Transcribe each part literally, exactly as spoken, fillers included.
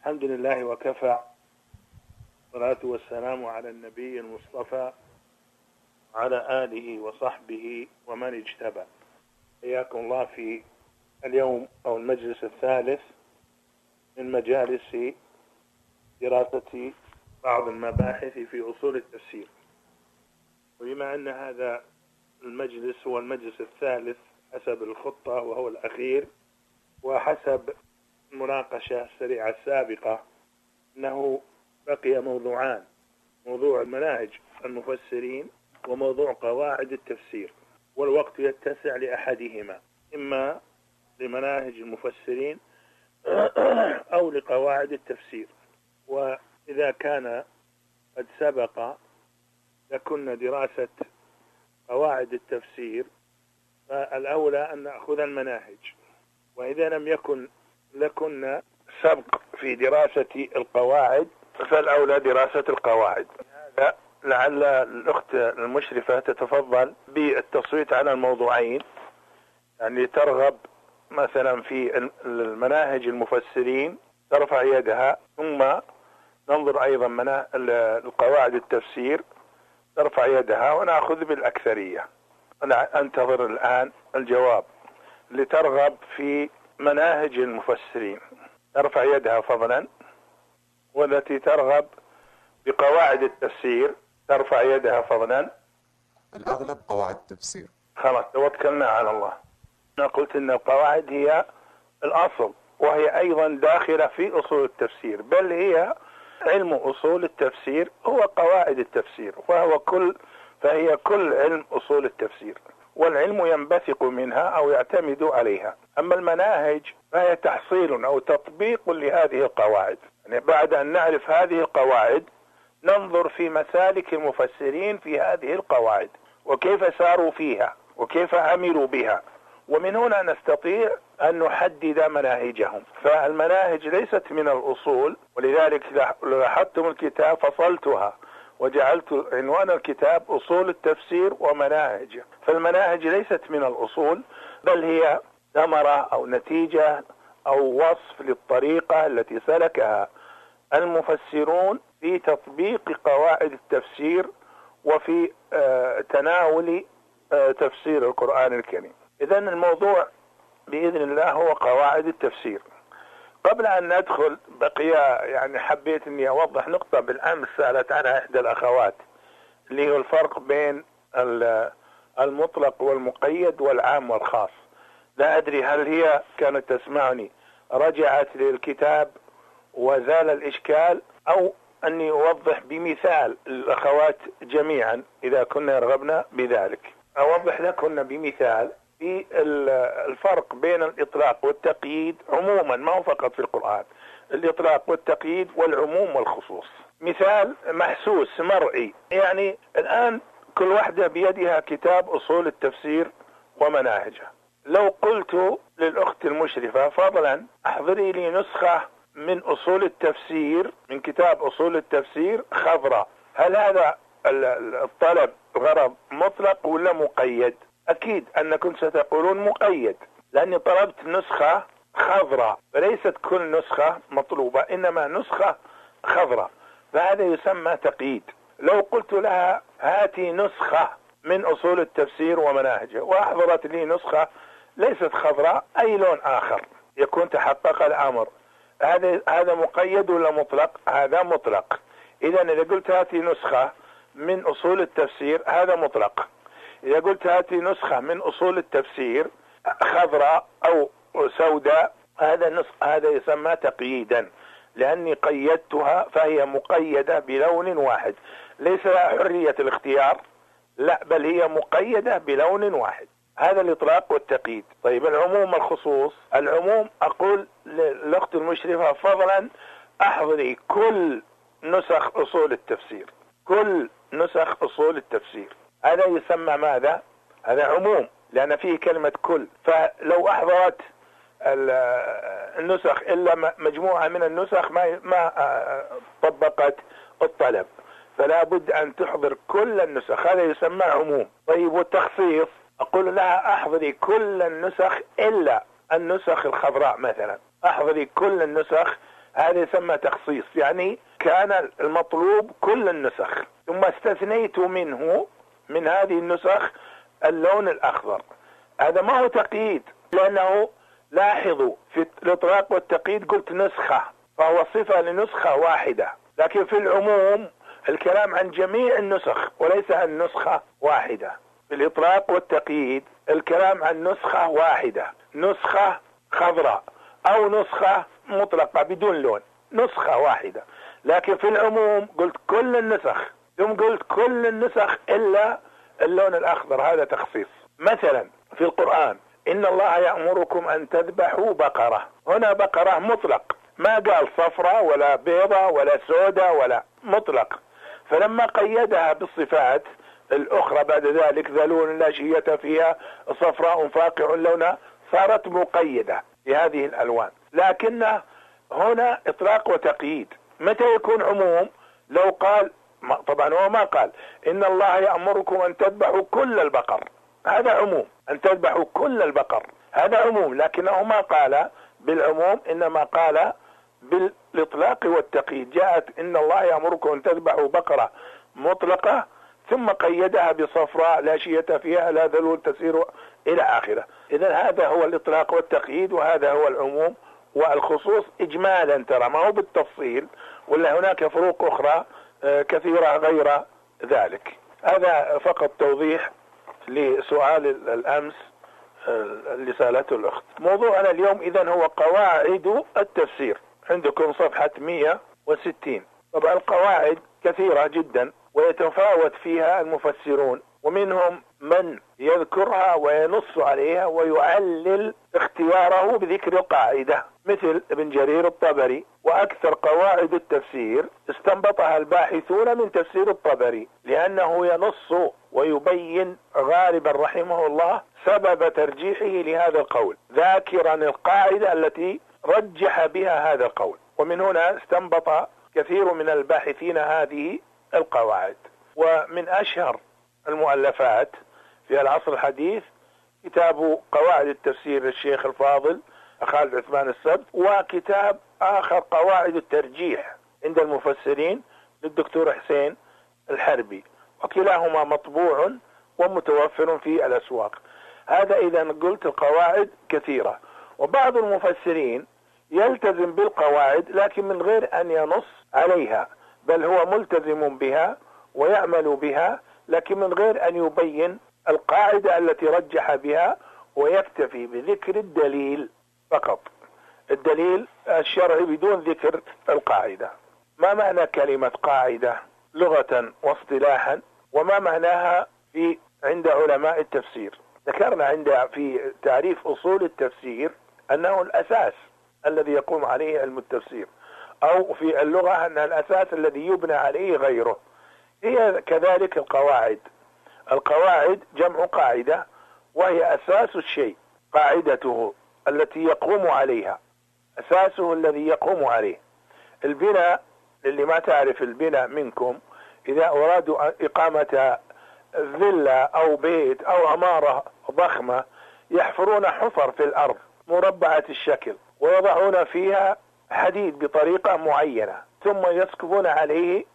الحمد لله وكفى، والصلاة والسلام على النبي المصطفى وعلى آله وصحبه ومن اجتبى. حياكم الله في اليوم أو المجلس الثالث من مجالس دراسة بعض المباحث في أصول التفسير. وبما أن هذا المجلس هو المجلس الثالث حسب الخطة وهو الأخير، وحسب المناقشة السريعة السابقة أنه بقي موضوعان: موضوع المناهج المفسرين وموضوع قواعد التفسير، والوقت يتسع لأحدهما، إما لمناهج المفسرين أو لقواعد التفسير. وإذا كان قد سبق لكنا دراسة قواعد التفسير فالأولى أن نأخذ المناهج، وإذا لم يكن لكنا سبق في دراسة القواعد فالأولى دراسة القواعد. هذا لعل الأخت المشرفة تتفضل بالتصويت على الموضوعين، يعني ترغب مثلا في المناهج المفسرين ترفع يدها، ثم ننظر أيضا منا القواعد التفسير ترفع يدها، ونأخذ بالأكثرية. أنا أنتظر الآن الجواب. لترغب في مناهج المفسرين ترفع يدها فضلا، والتي ترغب بقواعد التفسير ترفع يدها فضلا. الأغلب قواعد التفسير. خلاص توكلنا على الله. أنا قلت أن القواعد هي الأصل، وهي أيضا داخلة في أصول التفسير، بل هي علم أصول التفسير هو قواعد التفسير، وهو كل فهي كل علم أصول التفسير، والعلم ينبثق منها أو يعتمد عليها. أما المناهج فهي تحصيل أو تطبيق لهذه القواعد. يعني بعد أن نعرف هذه القواعد ننظر في مسالك المفسرين في هذه القواعد، وكيف ساروا فيها وكيف عملوا بها، ومن هنا نستطيع أن نحدد مناهجهم. فالمناهج ليست من الأصول، ولذلك لاحظتم الكتاب فصلتها وجعلت عنوان الكتاب أصول التفسير ومناهج. فالمناهج ليست من الأصول، بل هي ثمرة أو نتيجة أو وصف للطريقة التي سلكها المفسرون في تطبيق قواعد التفسير وفي آه تناول آه تفسير القرآن الكريم. إذن الموضوع بإذن الله هو قواعد التفسير. قبل أن ندخل بقي يعني حبيت أني أوضح نقطة بالأمس سألت عنها إحدى الأخوات، اللي هو الفرق بين المطلق والمقيد والعام والخاص. لا أدري هل هي كانت تسمعني رجعت للكتاب وزال الإشكال، أو أني أوضح بمثال الأخوات جميعا إذا كنا يرغبنا بذلك. أوضح لكم بمثال في الفرق بين الإطلاق والتقييد عموما، ما هو فقط في القرآن، الإطلاق والتقييد والعموم والخصوص. مثال محسوس مرئي، يعني الآن كل واحدة بيدها كتاب أصول التفسير ومناهجها. لو قلت للأخت المشرفة فضلا احضري لي نسخة من أصول التفسير من كتاب أصول التفسير خضراء، هل هذا الطلب غرض مطلق ولا مقيد؟ أكيد أنكم ستقولون مقيد، لأني طلبت نسخة خضراء، فليست كل نسخة مطلوبة، إنما نسخة خضراء، فهذا يسمى تقييد. لو قلت لها هاتي نسخة من أصول التفسير ومناهجه، وأحضرت لي نسخة ليست خضراء أي لون آخر، يكون تحقق الأمر. هذا هذا مقيد ولا مطلق؟ هذا مطلق. إذا إذا قلت هاتي نسخة من أصول التفسير هذا مطلق. إذا قلت هاتي نسخة من أصول التفسير خضراء أو سوداء هذا نسخ هذا يسمى تقييدا، لأني قيدتها فهي مقيدة بلون واحد، ليس لها حرية الاختيار، لا بل هي مقيدة بلون واحد. هذا الإطلاق والتقييد. طيب العموم والخصوص، العموم أقول للأخت المشرفة فضلا أحضري كل نسخ أصول التفسير، كل نسخ أصول التفسير، هذا يسمى ماذا؟ هذا عموم، لأن فيه كلمة كل. فلو أحضرت النسخ إلا مجموعة من النسخ ما ما طبقت الطلب، فلا بد أن تحضر كل النسخ، هذا يسمى عموم. طيب والتخصيص، أقول لها أحضري كل النسخ إلا النسخ الخضراء مثلا، أحضري كل النسخ هذا يسمى تخصيص، يعني كان المطلوب كل النسخ ثم استثنيت منه من هذه النسخ اللون الأخضر. هذا ما هو تقييد، لأنه لاحظوا في الإطلاق والتقييد قلت نسخة، فهو صفة لنسخة واحدة، لكن في العموم الكلام عن جميع النسخ وليس عن نسخة واحدة. في الإطلاق والتقييد الكلام عن نسخة واحدة، نسخة خضراء أو نسخة مطلقة بدون لون، نسخة واحدة. لكن في العموم قلت كل النسخ، ثم قلت كل النسخ إلا اللون الأخضر، هذا تخصيص. مثلا في القرآن إن الله يأمركم أن تذبحوا بقرة، هنا بقرة مطلق، ما قال صفراء ولا بيضة ولا سوداء ولا مطلق، فلما قيدها بالصفات الأخرى بعد ذلك ذلول لا شية فيها صفراء فاقع لونها صارت مقيدة بهذه الألوان. لكن هنا إطلاق وتقييد. متى يكون عموم؟ لو قال، طبعا هو ما قال إن الله يأمركم أن تذبحوا كل البقر، هذا عموم، أن تذبحوا كل البقر هذا عموم، لكنه ما قال بالعموم، إنما قال بالإطلاق والتقييد. جاءت إن الله يأمركم أن تذبحوا بقرة مطلقة ثم قيدها بصفراء لا شية فيها لا ذلول تسير إلى آخره. إذن هذا هو الإطلاق والتقييد، وهذا هو العموم والخصوص إجمالا، ترى ما هو بالتفصيل، ولا هناك فروق أخرى كثيرة غير ذلك. هذا فقط توضيح لسؤال الأمس اللي سألته الأخت. موضوعنا اليوم إذن هو قواعد التفسير، عندكم صفحة مئة وستين. طبعا القواعد كثيرة جدا ويتفاوت فيها المفسرون، ومنهم من يذكرها وينص عليها ويعلل اختياره بذكر القاعدة، مثل ابن جرير الطبري. وأكثر قواعد التفسير استنبطها الباحثون من تفسير الطبري، لأنه ينص ويبين غالبا رحمه الله سبب ترجيحه لهذا القول، ذاكرا القاعدة التي رجح بها هذا القول. ومن هنا استنبط كثير من الباحثين هذه القواعد. ومن أشهر المؤلفات في العصر الحديث كتاب قواعد التفسير للشيخ الفاضل خالد عثمان السبت، وكتاب آخر قواعد الترجيح عند المفسرين للدكتور حسين الحربي، وكلاهما مطبوع ومتوفر في الأسواق. هذا إذا قلت القواعد كثيرة، وبعض المفسرين يلتزم بالقواعد لكن من غير أن ينص عليها، بل هو ملتزم بها ويعمل بها، لكن من غير أن يبين القاعدة التي رجح بها، ويكتفي بذكر الدليل فقط، الدليل الشرعي بدون ذكر القاعدة. ما معنى كلمة قاعدة لغة واصطلاحا، وما معناها في عند علماء التفسير؟ ذكرنا عند في تعريف أصول التفسير أنه الأساس الذي يقوم عليه علم التفسير، أو في اللغة أن الأساس الذي يبنى عليه غيره. هي كذلك القواعد. القواعد جمع قاعدة، وهي أساس الشيء، قاعدته التي يقوم عليها، أساسه الذي يقوم عليه. البناء، اللي ما تعرف البناء منكم، إذا أرادوا إقامة فيلا أو بيت أو عمارة ضخمة يحفرون حفر في الأرض مربعة الشكل، ويضعون فيها حديد بطريقة معينة، ثم يسكبون عليه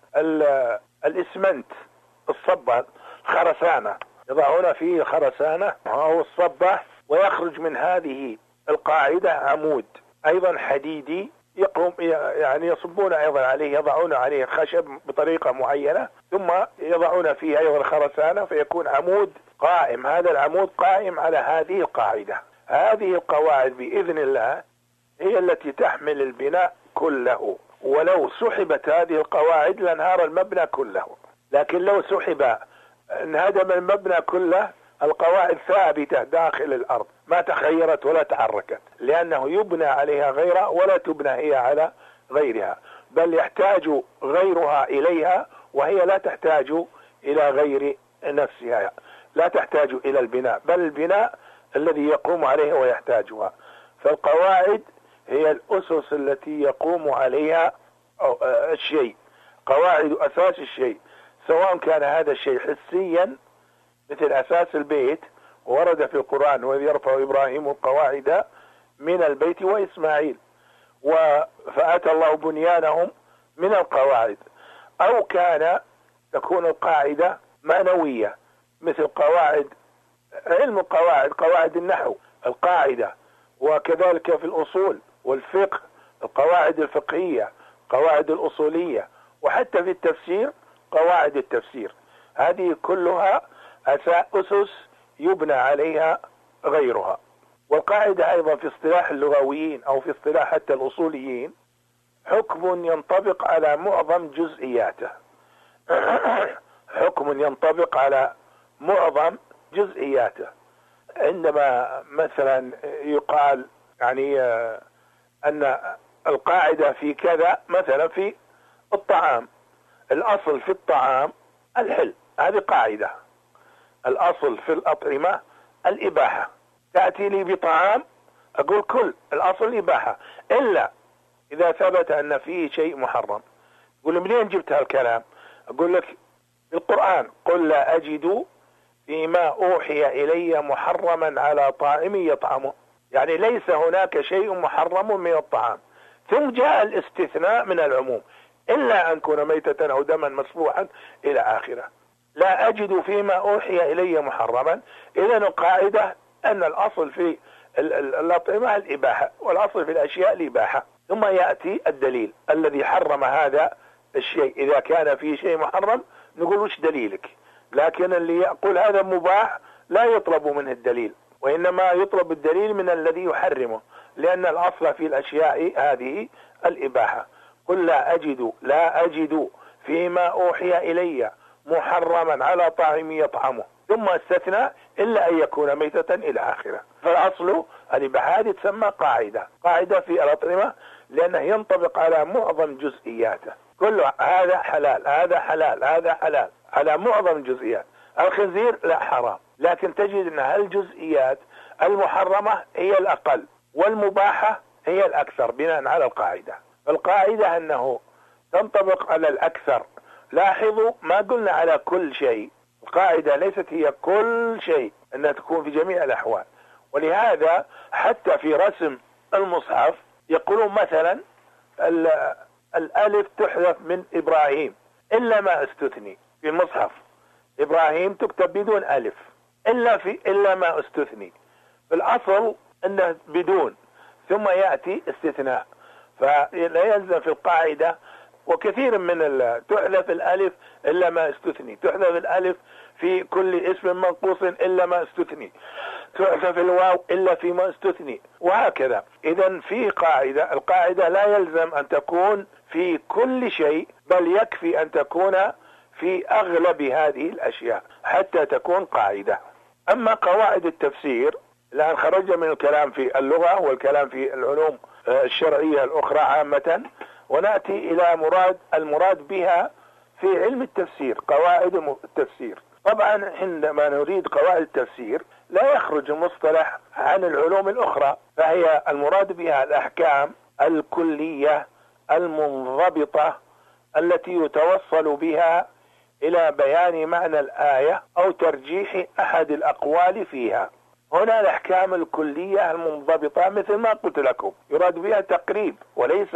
الإسمنت، الصبة، خرسانة، يضعون فيه خرسانة أو الصبة، ويخرج من هذه القاعدة عمود أيضا حديدي يقوم، يعني يصبون أيضا عليه، يضعون عليه خشب بطريقة معينة، ثم يضعون فيه أيضا خرسانة فيكون عمود قائم. هذا العمود قائم على هذه القاعدة. هذه القواعد بإذن الله هي التي تحمل البناء كله، ولو سحبت هذه القواعد لانهار المبنى كله. لكن لو سحب انهدم المبنى كله، القواعد ثابتة داخل الأرض ما تخيرت ولا تحركت، لأنه يبنى عليها غيرها ولا تبنى هي على غيرها، بل يحتاج غيرها إليها، وهي لا تحتاج إلى غير نفسها، لا تحتاج إلى البناء، بل البناء الذي يقوم عليه ويحتاجها. فالقواعد هي الأسس التي يقوم عليها الشيء، قواعد أساس الشيء، سواء كان هذا الشيء حسيا مثل أساس البيت، ورد في القرآن وإذ يرفع إبراهيم القواعد من البيت وإسماعيل، فأتى الله بنيانهم من القواعد، أو كان تكون القاعدة معنوية مثل قواعد علم القواعد، قواعد النحو القاعدة، وكذلك في الأصول والفقه القواعد الفقهية، قواعد الأصولية، وحتى في التفسير قواعد التفسير. هذه كلها أسس يبنى عليها غيرها. والقاعدة أيضا في اصطلاح اللغويين أو في اصطلاح حتى الأصوليين حكم ينطبق على معظم جزئياته حكم ينطبق على معظم جزئياته. عندما مثلا يقال يعني أن القاعدة في كذا، مثلا في الطعام، الأصل في الطعام الحل، هذه قاعدة. الأصل في الأطعمة الإباحة. تأتي لي بطعام أقول كل، الأصل الإباحة، إلا إذا ثبت أن فيه شيء محرم. تقول منين جبت هالكلام؟ أقول لك القرآن قل لا أجد فيما أوحي إلي محرما على طاعم يطعمه، يعني ليس هناك شيء محرم من الطعام. ثم جاء الاستثناء من العموم، إلا أن يكون ميتة أو دما مسفوحا إلى آخره. لا أجد فيما أوحي إلي محرما. إذن القاعدة أن الأصل في الأطعمة الإباحة، والأصل في الأشياء الإباحة. ثم يأتي الدليل الذي حرم هذا الشيء. إذا كان فيه شيء محرم نقول وش دليلك؟ لكن اللي يقول هذا مباح لا يطلب منه الدليل، وإنما يطلب الدليل من الذي يحرمه، لأن الأصل في الأشياء هذه الإباحة. قل لا أجد لا أجد فيما أوحي إلي محرما على طاعم يطعمه، ثم استثنى إلا أن يكون ميتة إلى آخره. فالأصل الإباحة هذه تسمى قاعدة، قاعدة في الأطعمة، لأنه ينطبق على معظم جزئياته. كل هذا حلال، هذا حلال، هذا حلال، على معظم جزئيات. الخنزير لا حرام، لكن تجد أن هالجزئيات المحرمة هي الأقل والمباحة هي الأكثر بناء على القاعدة. فالقاعدة أنه تنطبق على الأكثر. لاحظوا ما قلنا على كل شيء، القاعدة ليست هي كل شيء، أنها تكون في جميع الأحوال. ولهذا حتى في رسم المصحف يقولون مثلا الألف تحذف من إبراهيم إلا ما استثني. في المصحف إبراهيم تكتب بدون ألف إلا في إلا ما استثني. في الأصل أنه بدون، ثم يأتي استثناء. فلا يلزم في القاعدة. وكثير من تحذف الألف إلا ما استثني، تحذف الألف في كل اسم منقوص إلا ما استثني، تحذف الواو إلا فيما استثني، وهكذا. إذن في قاعدة، القاعدة لا يلزم أن تكون في كل شيء، بل يكفي أن تكون في أغلب هذه الأشياء حتى تكون قاعدة. أما قواعد التفسير الآن خرج من الكلام في اللغة والكلام في العلوم الشرعية الأخرى عامة، ونأتي إلى مراد المراد بها في علم التفسير، قواعد التفسير. طبعا عندما نريد قواعد التفسير لا يخرج المصطلح عن العلوم الأخرى، فهي المراد بها الأحكام الكلية المنضبطة التي يتوصل بها إلى بيان معنى الآية أو ترجيح أحد الأقوال فيها. هنا الأحكام الكلية المنضبطة مثل ما قلت لكم يراد بها تقريب وليس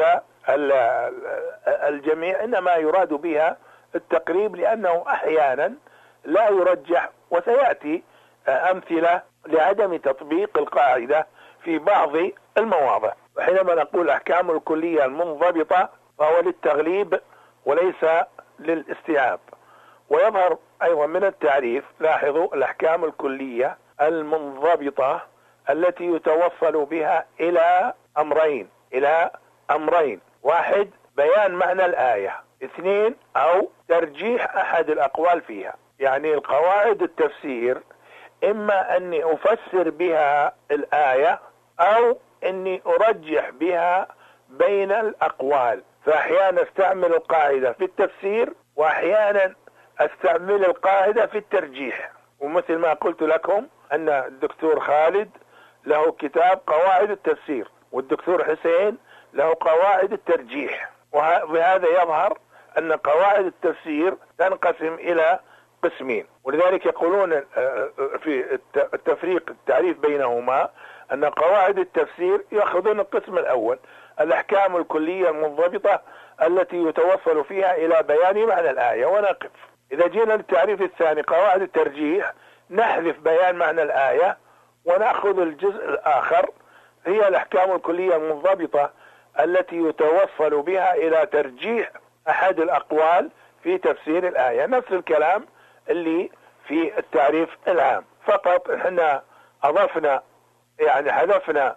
الجميع، إنما يراد بها التقريب، لأنه أحيانا لا يرجح، وسيأتي أمثلة لعدم تطبيق القاعدة في بعض المواضع. وحينما نقول الأحكام الكلية المنضبطة فهو للتغليب وليس للاستيعاب. ويظهر أيضا من التعريف، لاحظوا الأحكام الكلية المنضبطة التي يتوصل بها إلى أمرين إلى أمرين واحد بيان معنى الآية، اثنين أو ترجيح أحد الأقوال فيها. يعني القواعد التفسير إما أني أفسر بها الآية أو أني أرجح بها بين الأقوال. فأحيانا استعمل القاعدة في التفسير، وأحيانا استعمل القاعدة في الترجيح. ومثل ما قلت لكم أن الدكتور خالد له كتاب قواعد التفسير، والدكتور حسين له قواعد الترجيح. وبهذا يظهر أن قواعد التفسير تنقسم إلى قسمين، ولذلك يقولون في التفريق التعريف بينهما أن قواعد التفسير يأخذون القسم الأول الأحكام الكلية المنضبطة التي يتوصل فيها إلى بيان معنى الآية ونقف. إذا جينا للتعريف الثاني قواعد الترجيح، نحذف بيان معنى الآية ونأخذ الجزء الآخر، هي الأحكام الكلية المنضبطة التي يتوصل بها إلى ترجيح أحد الأقوال في تفسير الآية. نفس الكلام اللي في التعريف العام، فقط احنا أضفنا يعني حذفنا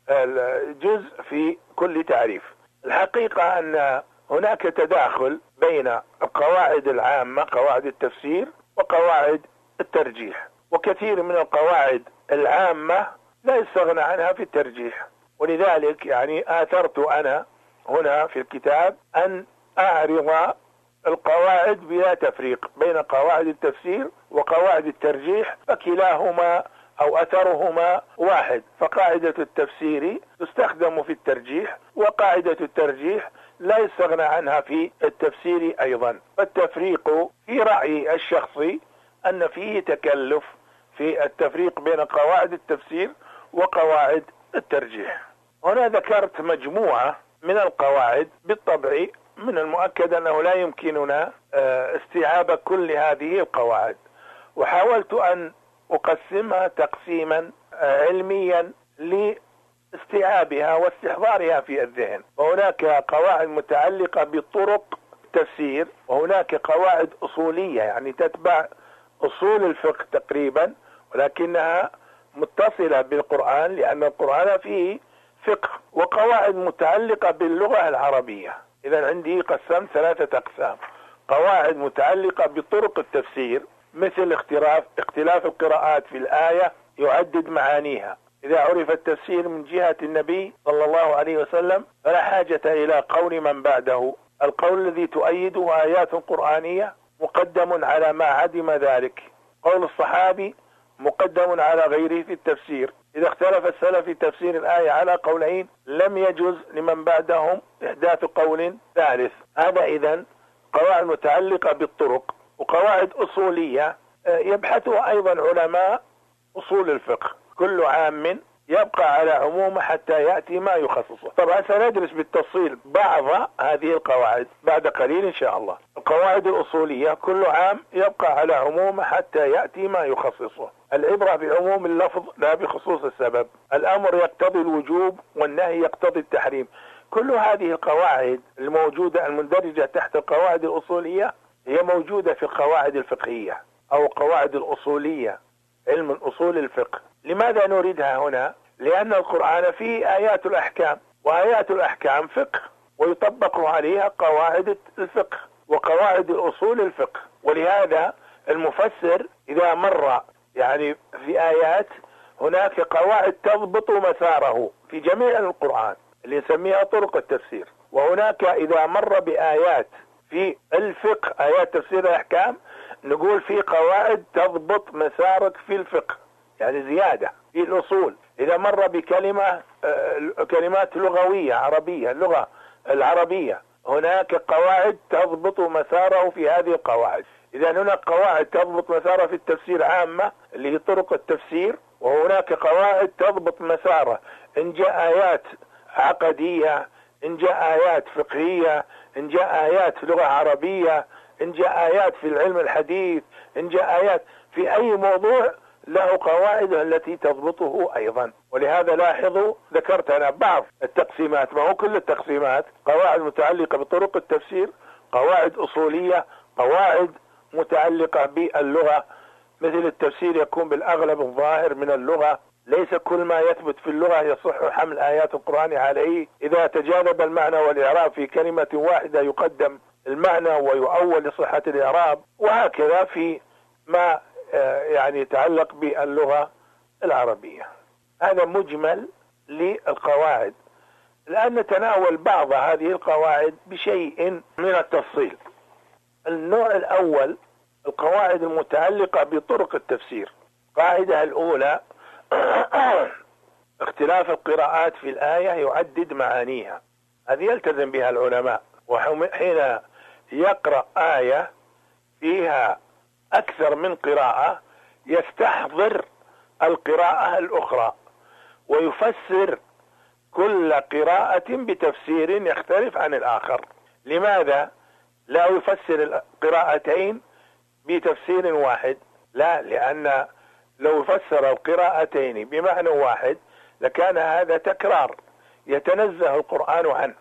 الجزء في كل تعريف. الحقيقة أن هناك تداخل بين القواعد العامة قواعد التفسير وقواعد الترجيح، وكثير من القواعد العامة لا يستغنى عنها في الترجيح، ولذلك يعني آثرت أنا هنا في الكتاب أن أعرض القواعد بلا تفريق بين قواعد التفسير وقواعد الترجيح، فكلاهما أو أثرهما واحد، فقاعدة التفسير تستخدم في الترجيح وقاعدة الترجيح لا يستغنى عنها في التفسير أيضا. فالتفريق في رأيي الشخصي أن فيه تكلف في التفريق بين قواعد التفسير وقواعد الترجيح. هنا ذكرت مجموعة من القواعد، بالطبع من المؤكد أنه لا يمكننا استيعاب كل هذه القواعد، وحاولت أن أقسمها تقسيما علميا لاستيعابها واستحضارها في الذهن. وهناك قواعد متعلقة بطرق التفسير، وهناك قواعد أصولية يعني تتبع أصول الفقه تقريبا، ولكنها متصلة بالقرآن لأن القرآن فيه فقه، وقواعد متعلقة باللغة العربية. إذا عندي قسمت ثلاثة أقسام: قواعد متعلقة بطرق التفسير مثل اختلاف اختلاف القراءات في الآية يعدد معانيها. إذا عرف التفسير من جهة النبي صلى الله عليه وسلم فلا حاجة إلى قول من بعده. القول الذي تؤيده آيات قرآنية مقدم على ما عدم ذلك. قول الصحابي مقدم على غيره في التفسير. إذا اختلف السلف في تفسير الآية على قولين لم يجوز لمن بعدهم إحداث قول ثالث. هذا إذن قواعد متعلقة بالطرق. وقواعد أصولية يبحثها أيضا علماء أصول الفقه، كل عام يبقى على عمومه حتى يأتي ما يخصصه. طبعا سندرس بالتفصيل بعض هذه القواعد بعد قليل إن شاء الله. القواعد الأصولية كل عام يبقى على عمومه حتى يأتي ما يخصصه. العبرة بعموم اللفظ لا بخصوص السبب. الأمر يقتضي الوجوب والنهي يقتضي التحريم. كل هذه القواعد الموجودة المندرجة تحت القواعد الأصولية هي موجودة في القواعد الفقهية أو القواعد الأصولية، علم الأصول الفقه. لماذا نريدها هنا؟ لأن القرآن فيه آيات الأحكام، وآيات الأحكام فقه، ويطبق عليها قواعد الفقه وقواعد الأصول الفقه. ولهذا المفسر إذا مر يعني في آيات هناك قواعد تضبط مساره في جميع القرآن اللي نسميها طرق التفسير. وهناك إذا مر بآيات في الفقه آيات تفسير الأحكام نقول في قواعد تضبط مسارك في الفقه، يعني زيادة في الأصول. إذا مر بكلمة كلمات لغوية عربية اللغة العربية هناك قواعد تضبط مساره في هذه القواعد. إذا هناك قواعد تضبط مساره في التفسير عامة اللي هي طرق التفسير، وهناك قواعد تضبط مساره إن جاء آيات عقدية، إن جاء آيات فقهية، إن جاء آيات في لغة عربية، إن جاء آيات في العلم الحديث، إن جاء آيات في أي موضوع له قواعد التي تضبطه أيضا. ولهذا لاحظوا ذكرت أنا بعض التقسيمات، ما هو كل التقسيمات، قواعد متعلقة بطرق التفسير، قواعد أصولية، قواعد متعلقة باللغة مثل التفسير يكون بالأغلب الظاهر من اللغة، ليس كل ما يثبت في اللغة يصح حمل آيات القرآن عليه. إذا تجاذب المعنى والإعراب في كلمة واحدة يقدم المعنى ويؤول لصحة الإعراب، وهكذا في ما يعني يتعلق باللغة العربية. هذا مجمل للقواعد. الآن نتناول بعض هذه القواعد بشيء من التفصيل. النوع الأول القواعد المتعلقة بطرق التفسير. القاعدة الأولى اختلاف القراءات في الآية يعدد معانيها. هذه يلتزم بها العلماء، وحين يقرأ آية فيها أكثر من قراءة يستحضر القراءة الأخرى ويفسر كل قراءة بتفسير يختلف عن الآخر. لماذا لا يفسر القراءتين بتفسير واحد؟ لا، لأن لو فسر القراءتين بمعنى واحد لكان هذا تكرار يتنزه القرآن عنه.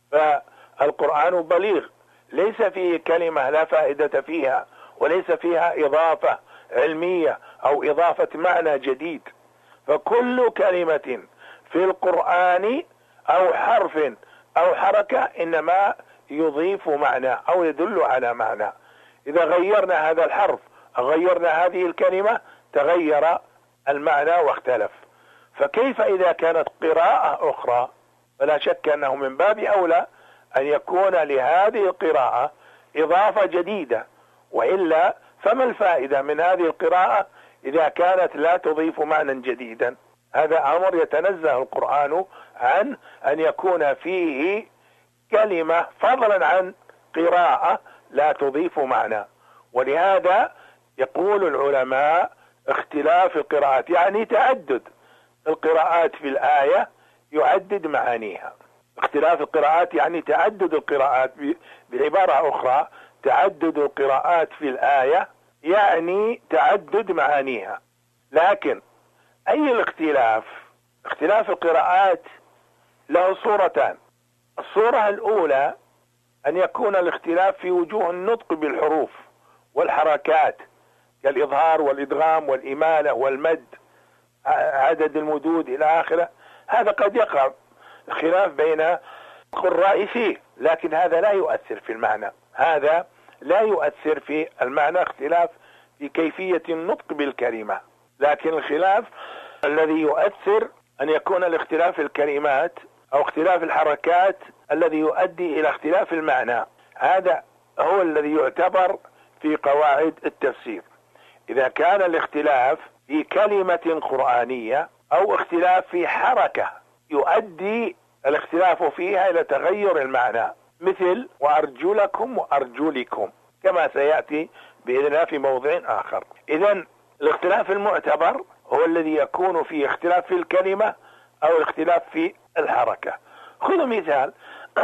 فالقرآن بليغ، ليس فيه كلمة لا فائدة فيها، وليس فيها إضافة علمية أو إضافة معنى جديد. فكل كلمة في القرآن أو حرف أو حركة إنما يضيف معنى أو يدل على معنى. إذا غيرنا هذا الحرف أو غيرنا هذه الكلمة تغير المعنى واختلف. فكيف إذا كانت قراءة أخرى؟ فلا شك أنه من باب أولى أن يكون لهذه القراءة إضافة جديدة، وإلا فما الفائدة من هذه القراءة إذا كانت لا تضيف معنى جديدا؟ هذا أمر يتنزه القرآن عن أن يكون فيه كلمة فضلا عن قراءة لا تضيف معنى. ولهذا يقول العلماء اختلاف القراءات يعني تعدد القراءات في الآية يعدد معانيها. اختلاف القراءات يعني تعدد القراءات، بعبارة أخرى تعدد القراءات في الآية يعني تعدد معانيها. لكن أي الاختلاف؟ اختلاف القراءات له صورتان. الصورة الأولى أن يكون الاختلاف في وجوه النطق بالحروف والحركات كالإظهار والإدغام والإمالة والمد، عدد المدود إلى آخره. هذا قد يقع خلاف بين القراء فيه، لكن هذا لا يؤثر في المعنى، هذا لا يؤثر في المعنى، اختلاف في كيفية النطق بالكلمة. لكن الخلاف الذي يؤثر أن يكون الاختلاف في الكلمات أو اختلاف الحركات الذي يؤدي إلى اختلاف المعنى. هذا هو الذي يعتبر في قواعد التفسير. إذا كان الاختلاف في كلمة قرآنية أو اختلاف في حركة يؤدي الاختلاف فيها إلى تغير المعنى، مثل وأرجلكم وأرجلكم كما سيأتي بإذن الله في موضع آخر. إذن الاختلاف المعتبر هو الذي يكون فيه اختلاف في الكلمة أو الاختلاف في الحركة. خذوا مثال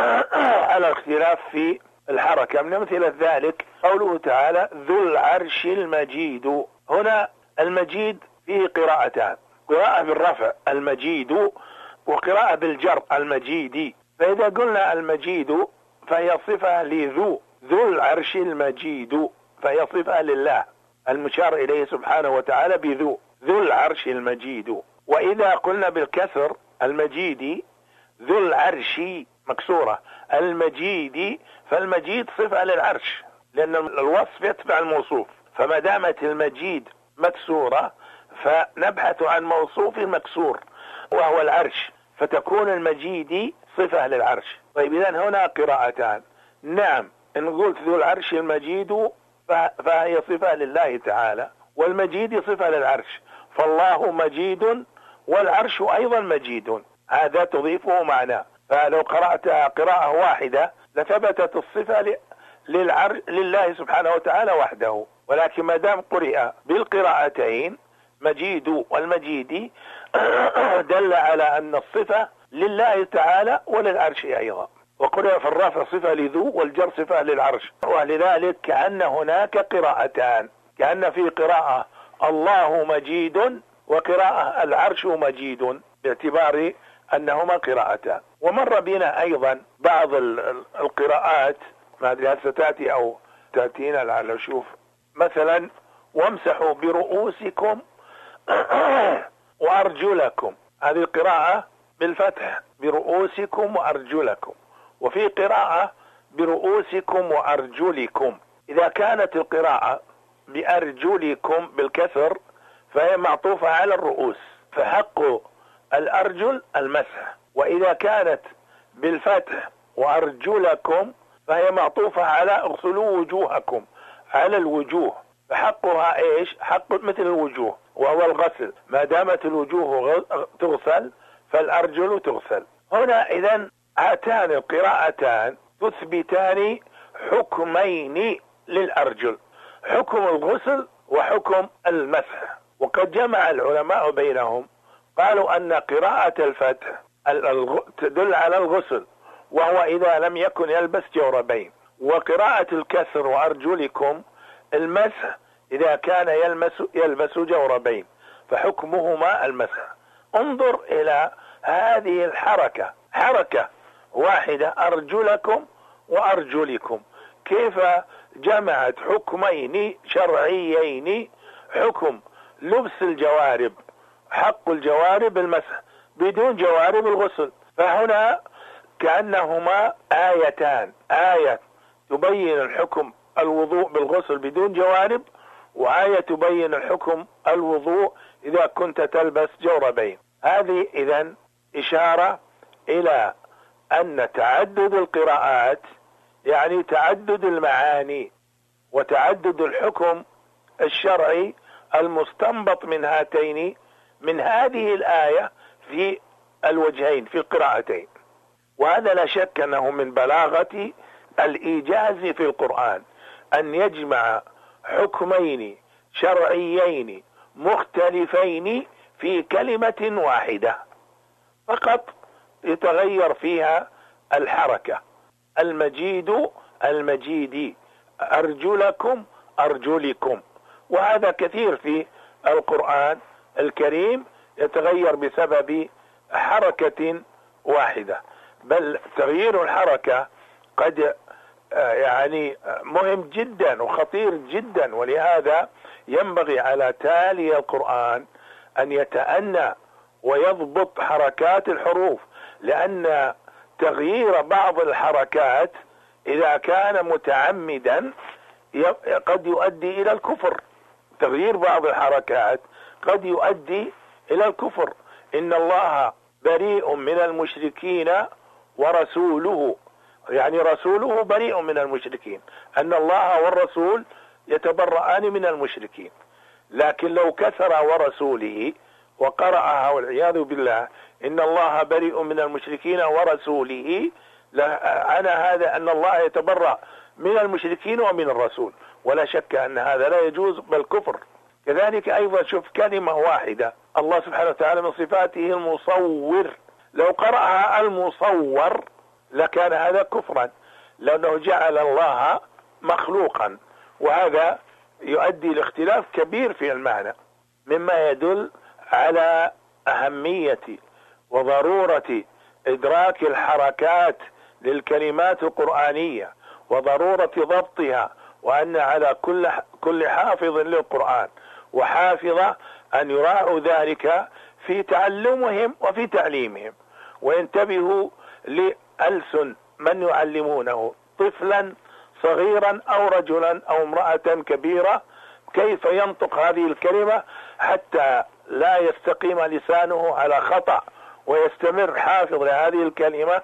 على الاختلاف في الحركة. من أمثلة ذلك قوله تعالى ذو العرش المجيد. هنا المجيد فيه قراءتان، قراءة بالرفع المجيد وقراءة بالجر المجيد. فإذا قلنا المجيد فهي صفة لذو، ذو العرش المجيد فهي صفة لله المشار إليه سبحانه وتعالى بذو، ذو العرش المجيد. وإذا قلنا بالكسر المجيد ذو العرش مكسورة المجيد، فالمجيد صفة للعرش لأن الوصف يتبع الموصوف. فما دامت المجيد مكسورة فنبحث عن موصوف مكسور وهو العرش، فتكون المجيد صفة للعرش. طيب إذن هنا قراءتان. نعم، إن قلت ذو العرش المجيد فهي صفة لله تعالى، والمجيد صفة للعرش، فالله مجيد والعرش أيضا مجيد، هذا تضيفه معنى. فلو قرأت قراءة واحدة لثبتت الصفة للعر... لله سبحانه وتعالى وحده. ولكن ما دام قرئ بالقراءتين مجيد والمجيد دل على أن الصفة لله تعالى وللعرش أيضا. وقرئ في الرفع صفة لذو والجر صفة للعرش. ولذلك كأن هناك قراءتان، كأن في قراءة الله مجيد وقراءة العرش مجيد، باعتبار أنهما قراءتان. ومر بنا أيضا بعض القراءات، ما أدري هل ستأتي أو تأتينا لعل أشوف، مثلا وامسحوا برؤوسكم وأرجلكم، هذه القراءة بالفتح برؤوسكم وأرجلكم. وفي قراءة برؤوسكم وأرجلكم. إذا كانت القراءة بأرجلكم بالكسر فهي معطوفة على الرؤوس، فحق الأرجل المسح. وإذا كانت بالفتح وأرجلكم فهي معطوفة على اغسلوا وجوهكم، على الوجوه، فحقها ايش؟ حق مثل الوجوه وهو الغسل، ما دامت الوجوه تغسل فالأرجل تغسل. هنا إذن هاتان القراءتان تثبتان حكمين للأرجل، حكم الغسل وحكم المسح. وقد جمع العلماء بينهم، قالوا أن قراءة الفتح تدل على الغسل، وهو إذا لم يكن يلبس جوربين. وقراءة الكسر وأرجلكم المسح إذا كان يلمس يلبس جوربين، فحكمهما المسح. انظر إلى هذه الحركة، حركة واحدة، أرجلكم وأرجلكم، كيف جمعت حكمين شرعيين، حكم لبس الجوارب، حق الجوارب المسح، بدون جوارب الغسل. فهنا كأنهما آيتان، آية تبين الحكم الوضوء بالغسل بدون جوارب، وآية تبين الحكم الوضوء إذا كنت تلبس جوربين. هذه إذن إشارة إلى أن تعدد القراءات يعني تعدد المعاني وتعدد الحكم الشرعي المستنبط من هاتين من هذه الآية في الوجهين في القراءتين. وهذا لا شك أنه من بلاغة الإيجاز في القرآن أن يجمع حكمين شرعيين مختلفين في كلمة واحدة فقط يتغير فيها الحركة. المجيد المجيدي، أرجلكم أرجلكم. وهذا كثير في القرآن الكريم يتغير بسبب حركة واحدة، بل تغيير الحركة قد يعني مهم جدا وخطير جدا. ولهذا ينبغي على تالي القرآن أن يتأنى ويضبط حركات الحروف، لأن تغيير بعض الحركات إذا كان متعمدا قد يؤدي إلى الكفر. تغيير بعض الحركات قد يؤدي إلى الكفر. إن الله بريء من المشركين ورسوله، يعني رسوله بريء من المشركين، أن الله والرسول يتبرآن من المشركين. لكن لو كسر ورسوله وقرأها والعياذ بالله إن الله بريء من المشركين ورسوله، أنا هذا أن الله يتبرأ من المشركين ومن الرسول، ولا شك أن هذا لا يجوز بل كفر. كذلك أيضا شوف كلمة واحدة، الله سبحانه وتعالى من صفاته المصور، لو قرأها المصور لكان هذا كفرا، لأنه جعل الله مخلوقا، وهذا يؤدي لاختلاف كبير في المعنى، مما يدل على أهمية وضرورة إدراك الحركات للكلمات القرآنية وضرورة ضبطها، وأن على كل كل حافظ للقرآن وحافظة أن يراعوا ذلك في تعلمهم وفي تعليمهم، وينتبهوا لألسن من يعلمونه، طفلا صغيرا أو رجلا أو امرأة كبيرة، كيف ينطق هذه الكلمة حتى لا يستقيم لسانه على خطأ ويستمر حافظ لهذه الكلمة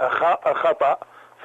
خطأ،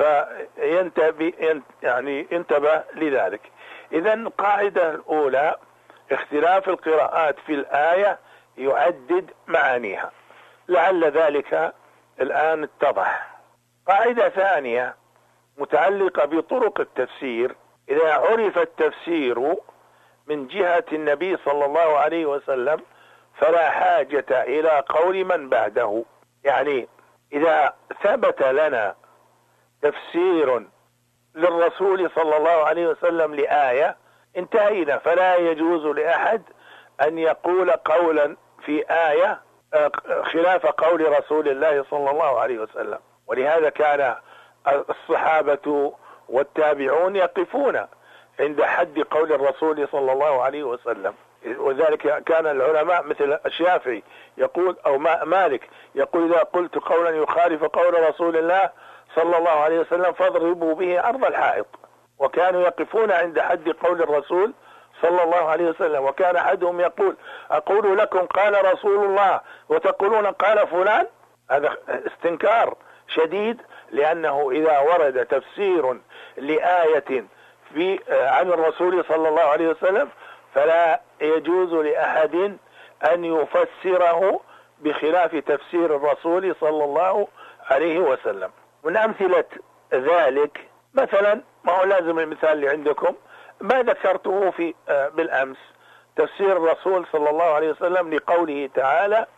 فينتبه يعني انتبه لذلك. إذا القاعدة الأولى اختلاف القراءات في الآية يعدد معانيها، لعل ذلك الآن اتضح. قاعدة ثانية متعلقة بطرق التفسير، إذا عرف التفسير من جهة النبي صلى الله عليه وسلم فلا حاجة إلى قول من بعده. يعني إذا ثبت لنا تفسير للرسول صلى الله عليه وسلم لآية انتهينا، فلا يجوز لأحد أن يقول قولا في آية خلاف قول رسول الله صلى الله عليه وسلم. ولهذا كان الصحابة والتابعون يقفون عند حد قول الرسول صلى الله عليه وسلم، وذلك كان العلماء مثل الشافعي يقول أو مالك يقول إذا قلت قولا يخالف قول رسول الله صلى الله عليه وسلم فاضربوا به أرض الحائط. وكانوا يقفون عند حد قول الرسول صلى الله عليه وسلم. وكان أحدهم يقول أقول لكم قال رسول الله وتقولون قال فلان، هذا استنكار شديد، لأنه إذا ورد تفسير لآية في عن الرسول صلى الله عليه وسلم فلا يجوز لأحد أن يفسره بخلاف تفسير الرسول صلى الله عليه وسلم. من أمثلة ذلك مثلا، ما هو لازم المثال اللي عندكم ما ذكرته في بالأمس، تفسير الرسول صلى الله عليه وسلم لقوله تعالى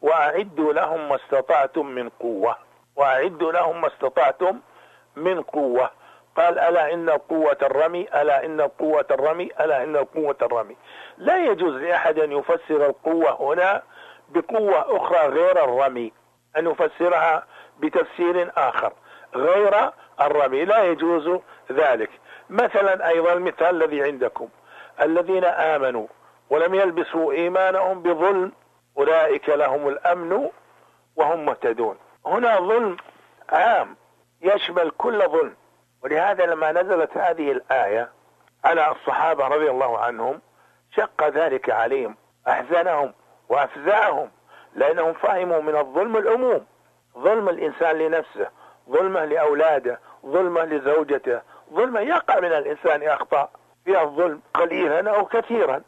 وأعدوا لهم ما استطعتم من قوة، وأعدوا لهم ما استطعتم من قوة. قال ألا إن قوة الرمي، ألا إن قوة الرمي، ألا إن قوة الرمي. لا يجوز لأحد أن يفسر القوة هنا بقوة أخرى غير الرمي، أن يفسرها بتفسير آخر غير الرمي، لا يجوز ذلك. مثلا أيضا المثال الذي عندكم، الذين آمنوا ولم يلبسوا إيمانهم بظلم أولئك لهم الأمن وهم مهتدون. هنا ظلم عام يشمل كل ظلم، ولهذا لما نزلت هذه الآية على الصحابة رضي الله عنهم شق ذلك عليهم، أحزنهم وأفزعهم، لأنهم فهموا من الظلم العموم، ظلم الإنسان لنفسه، ظلمه لأولاده، ظلمه لزوجته، ظلمه يقع من الإنسان أخطاء فيها الظلم قليلا أو كثيرا.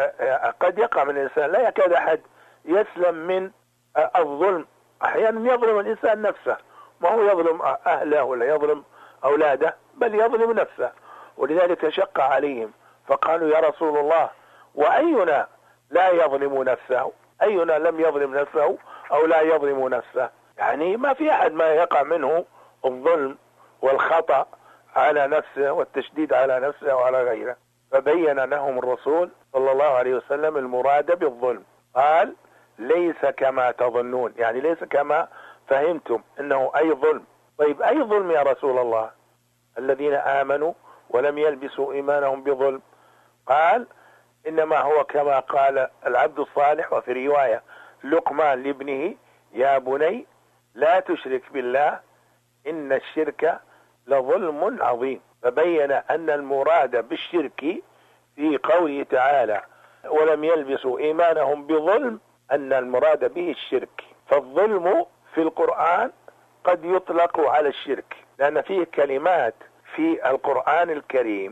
قد يقع من الإنسان، لا يكاد أحد يسلم من الظلم. أحيانا يظلم الإنسان نفسه، ما هو يظلم أهله ولا يظلم أولاده، بل يظلم نفسه. ولذلك شق عليهم فقالوا يا رسول الله وأينا لا يظلم نفسه، أينا لم يظلم نفسه أو لا يظلم نفسه. يعني ما في أحد ما يقع منه الظلم والخطأ على نفسه والتشديد على نفسه وعلى غيره. فبين لهم الرسول صلى الله عليه وسلم المراد بالظلم، قال ليس كما تظنون، يعني ليس كما فهمتم انه اي ظلم. طيب اي ظلم يا رسول الله؟ الذين آمنوا ولم يلبسوا ايمانهم بظلم. قال انما هو كما قال العبد الصالح، وفي رواية لقمان لابنه يا بني لا تشرك بالله ان الشرك لظلم عظيم. فبين ان المراد بالشرك في قوله تعالى ولم يلبسوا ايمانهم بظلم ان المراد به الشرك. فالظلم في القرآن قد يطلق على الشرك، لأن فيه كلمات في القرآن الكريم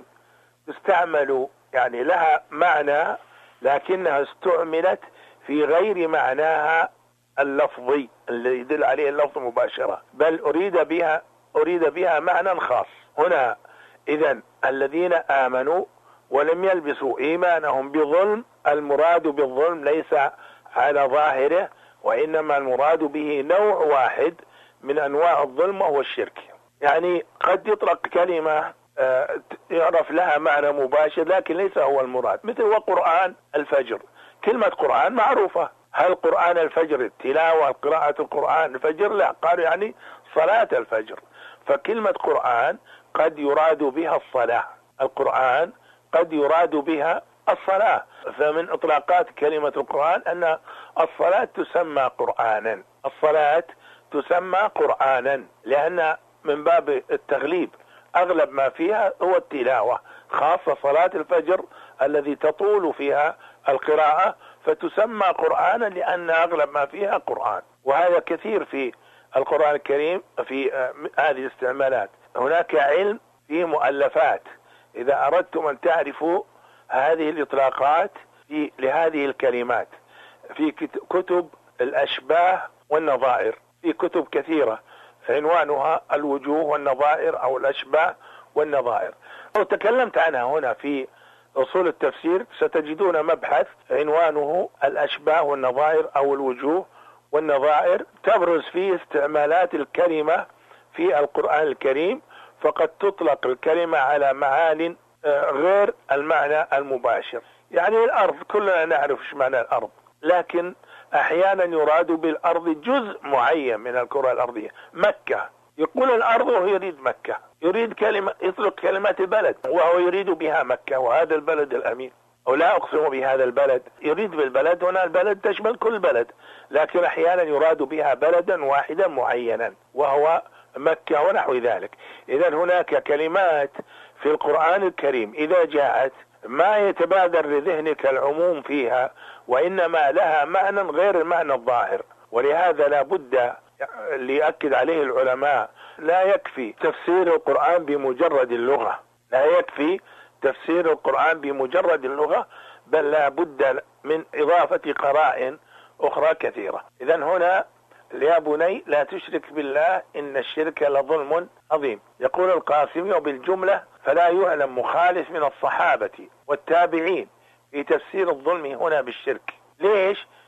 تستعمل يعني لها معنى لكنها استعملت في غير معناها اللفظي الذي يدل عليه اللفظ مباشرة، بل أريد بها أريد بها معنى خاص. هنا إذن الذين آمنوا ولم يلبسوا إيمانهم بظلم، المراد بالظلم ليس على ظاهره، وإنما المراد به نوع واحد من أنواع الظلم وهو الشرك. يعني قد يطلق كلمة يعرف لها معنى مباشر لكن ليس هو المراد، مثل وقرآن الفجر. كلمة قرآن معروفة، هل قرآن الفجر التلاوة قراءة القرآن الفجر؟ لا، قالوا يعني صلاة الفجر. فكلمة قرآن قد يراد بها الصلاة، القرآن قد يراد بها الصلاة. فمن إطلاقات كلمة القرآن أن الصلاة تسمى قرآنا، الصلاة تسمى قرآنا لأن من باب التغليب أغلب ما فيها هو التلاوة، خاصة صلاة الفجر الذي تطول فيها القراءة فتسمى قرآنا لأن أغلب ما فيها قرآن. وهذا كثير في القرآن الكريم في هذه الاستعمالات. هناك علم في مؤلفات، إذا أردتم أن تعرفوا هذه الإطلاقات في لهذه الكلمات في كتب الأشباه والنظائر، في كتب كثيرة عنوانها الوجوه والنظائر أو الأشباه والنظائر. لو تكلمت عنها هنا في أصول التفسير ستجدون مبحث عنوانه الأشباه والنظائر أو الوجوه والنظائر، تبرز فيه استعمالات الكلمة في القرآن الكريم، فقد تطلق الكلمة على معان غير المعنى المباشر. يعني الأرض كلنا نعرف ايش معنى الأرض، لكن أحيانا يراد بالأرض جزء معين من الكرة الأرضية. مكة، يقول الأرض وهو يريد مكة، يريد كلمة يطلق كلمة البلد وهو يريد بها مكة وهذا البلد الأمين، أو لا أقسم بهذا البلد، يريد بالبلد هنا البلد تشمل كل بلد، لكن أحيانا يراد بها بلدا واحدا معينا وهو مكة ونحو ذلك. إذن هناك كلمات في القرآن الكريم إذا جاءت ما يتبادر لذهنك العموم فيها، وإنما لها معنى غير المعنى الظاهر. ولهذا لا بد ليأكد عليه العلماء لا يكفي تفسير القرآن بمجرد اللغة، لا يكفي تفسير القرآن بمجرد اللغة، بل لا بد من إضافة قرائن أخرى كثيرة. إذن هنا يا بني لا تشرك بالله إن الشرك لظلم عظيم. يقول القاسمي وبالجملة فلا يعلم مخالف من الصحابة والتابعين في تفسير الظلم هنا بالشرك. ليش؟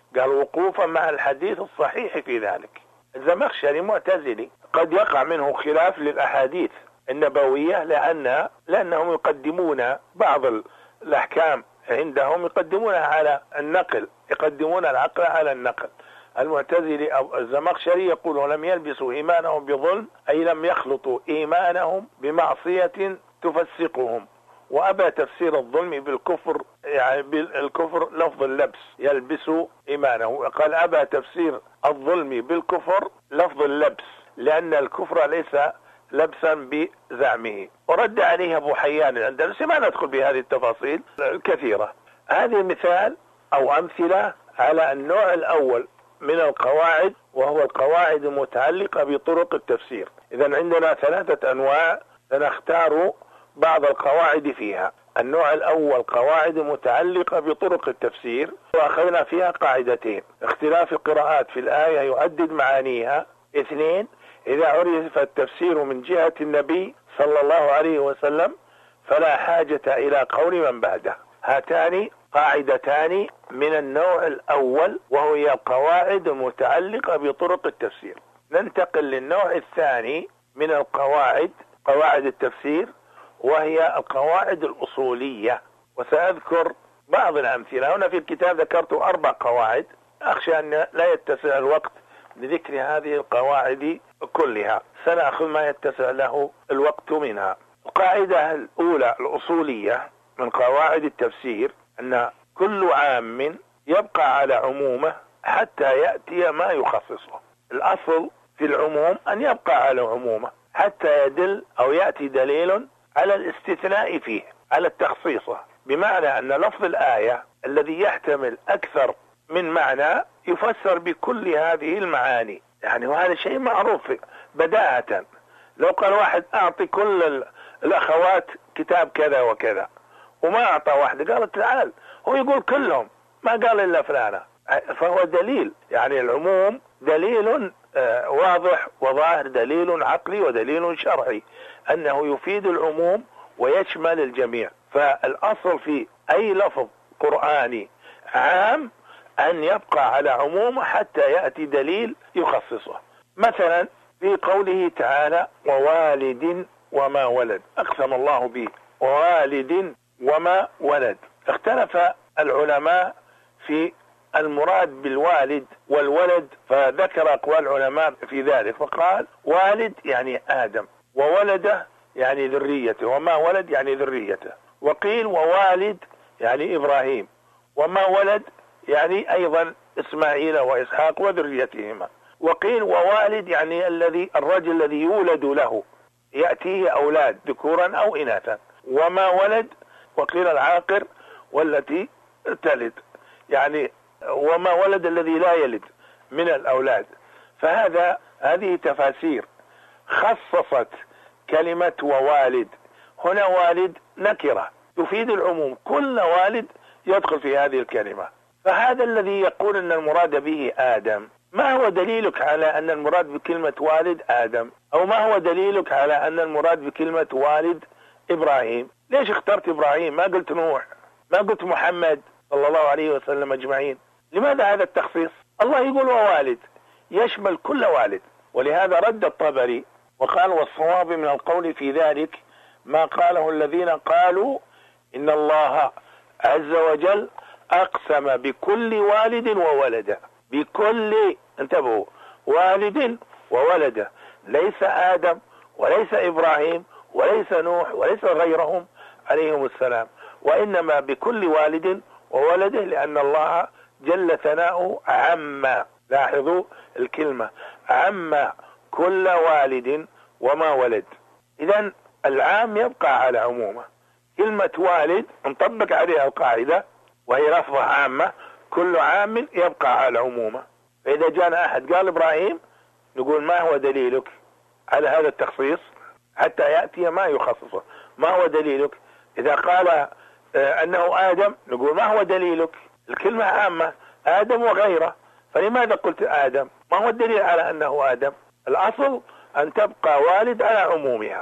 قال وقوفا مع الحديث الصحيح في ذلك. الزمخشري معتزلي، قد يقع منه خلاف للأحاديث النبوية لأن لأنهم يقدمون بعض الأحكام عندهم يقدمونها على النقل، يقدمون العقل على النقل. المعتزلي أو الزمخشري يقول ولم يلبسوا إيمانهم بظلم، أي لم يخلطوا إيمانهم بمعصية تفسقهم، وأبى تفسير الظلم بالكفر، يعني بالكفر لفظ اللبس، يلبس إيمانه. قال أبى تفسير الظلم بالكفر لفظ اللبس، لأن الكفر ليس لبسا بزعمه. ورد عليه أبو حيان الأندلسي، ما ندخل بهذه التفاصيل الكثيرة. هذه مثال أو أمثلة على النوع الأول من القواعد، وهو القواعد المتعلقة بطرق التفسير. إذن عندنا ثلاثة أنواع، سنختار بعض القواعد فيها. النوع الأول قواعد متعلقة بطرق التفسير، وأخذنا فيها قاعدتين: اختلاف القراءات في الآية يؤدد معانيها. اثنين، إذا عرف التفسير من جهة النبي صلى الله عليه وسلم فلا حاجة إلى قول من بعده. هاتان قاعدتان من النوع الأول، وهي القواعد المتعلقة بطرق التفسير. ننتقل للنوع الثاني من القواعد، قواعد التفسير، وهي القواعد الأصولية، وسأذكر بعض الأمثلة. هنا في الكتاب ذكرت أربع قواعد، أخشى أن لا يتسع الوقت لذكر هذه القواعد كلها، سنأخذ ما يتسع له الوقت منها. القاعدة الأولى الأصولية من قواعد التفسير أن كل عام يبقى على عمومه حتى يأتي ما يخصصه. الأصل في العموم أن يبقى على عمومه حتى يدل أو يأتي دليل على الاستثناء فيه، على التخصيص، بمعنى أن لفظ الآية الذي يحتمل أكثر من معنى يفسر بكل هذه المعاني، يعني وهذا شيء معروف بداهة. لو قال واحد أعطي كل الأخوات كتاب كذا وكذا وما أعطى واحدة، قالت تعال، هو يقول كلهم، ما قال إلا فلانة، فهو دليل، يعني العموم دليل واضح وظاهر، دليل عقلي ودليل شرعي أنه يفيد العموم ويشمل الجميع. فالأصل في أي لفظ قرآني عام أن يبقى على عمومه حتى يأتي دليل يخصصه. مثلا في قوله تعالى ووالد وما ولد، أقسم الله به، ووالد وما ولد. اختلف العلماء في المراد بالوالد والولد، فذكر أقوال العلماء في ذلك، فقال والد يعني آدم، وولده يعني ذريته، وما ولد يعني ذريته. وقيل ووالد يعني إبراهيم، وما ولد يعني أيضا إسماعيل وإسحاق وذريتهما. وقيل ووالد يعني الذي الرجل الذي يولد له، يأتيه أولاد ذكورا أو إناثا. وما ولد وقيل العاقر والتي تلد، يعني وما ولد الذي لا يلد من الأولاد. فهذا هذه تفاسير خصصت كلمة ووالد. هنا والد نكرة تفيد العموم، كل والد يدخل في هذه الكلمة. فهذا الذي يقول أن المراد به آدم، ما هو دليلك على أن المراد بكلمة والد آدم؟ أو ما هو دليلك على أن المراد بكلمة والد إبراهيم؟ ليش اخترت إبراهيم؟ ما قلت نوح، ما قلت محمد صلى الله عليه وسلم أجمعين؟ لماذا هذا التخصيص؟ الله يقول ووالد، يشمل كل والد. ولهذا رد الطبري وقال والصواب من القول في ذلك ما قاله الذين قالوا إن الله عز وجل أقسم بكل والد وولده، بكل، انتبهوا، والد وولده، ليس آدم وليس إبراهيم وليس نوح وليس غيرهم عليهم السلام، وإنما بكل والد وولده، لأن الله جل ثناؤه عما، لاحظوا الكلمة، عما كل والد وما ولد. إذن العام يبقى على عمومه. كلمة والد نطبق عليها القاعدة وهي لفظة عامة، كل عام يبقى على عمومه. فإذا جاءنا أحد قال إبراهيم نقول ما هو دليلك على هذا التخصيص حتى يأتي ما يخصصه؟ ما هو دليلك؟ إذا قال أنه آدم نقول ما هو دليلك؟ الكلمة عامة، آدم وغيره، فلماذا قلت آدم؟ ما هو الدليل على أنه آدم؟ الأصل أن تبقى والد على عمومها.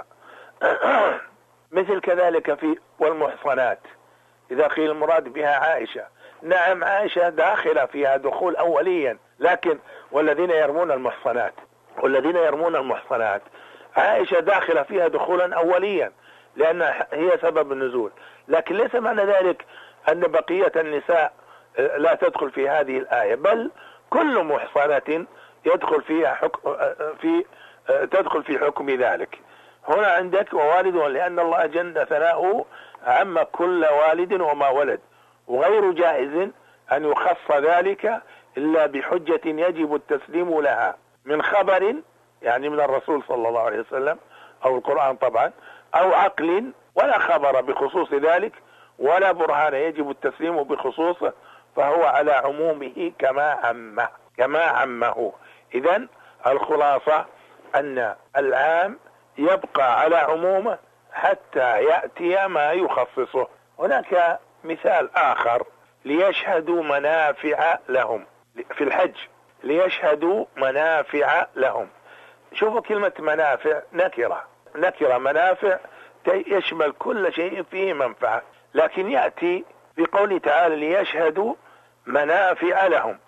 مثل كذلك في والمحصنات، إذا قيل المراد بها عائشة نعم عائشة داخلة فيها دخول أوليا، لكن والذين يرمون المحصنات والذين يرمون المحصنات عائشة داخلة فيها دخولا أوليا لأن هي سبب النزول، لكن ليس معنى ذلك أن بقية النساء لا تدخل في هذه الآية، بل كل محصنة يدخل فيها حكم في تدخل في حكم ذلك. هنا عندك ووالد، لأن الله جل ثناؤه عم كل والد وما ولد، وغير جائز أن يخص ذلك إلا بحجة يجب التسليم لها من خبر، يعني من الرسول صلى الله عليه وسلم أو القرآن طبعا، أو عقل، ولا خبر بخصوص ذلك ولا برهان يجب التسليم بخصوصه، فهو على عمومه كما عمه كما عمه. إذن الخلاصة أن العام يبقى على عمومه حتى يأتي ما يخصصه. هناك مثال آخر: ليشهدوا منافع لهم في الحج، ليشهدوا منافع لهم. شوفوا كلمة منافع نكرة، نكرة منافع يشمل كل شيء فيه منفعة، لكن يأتي في قوله تعالى ليشهدوا منافع لهم.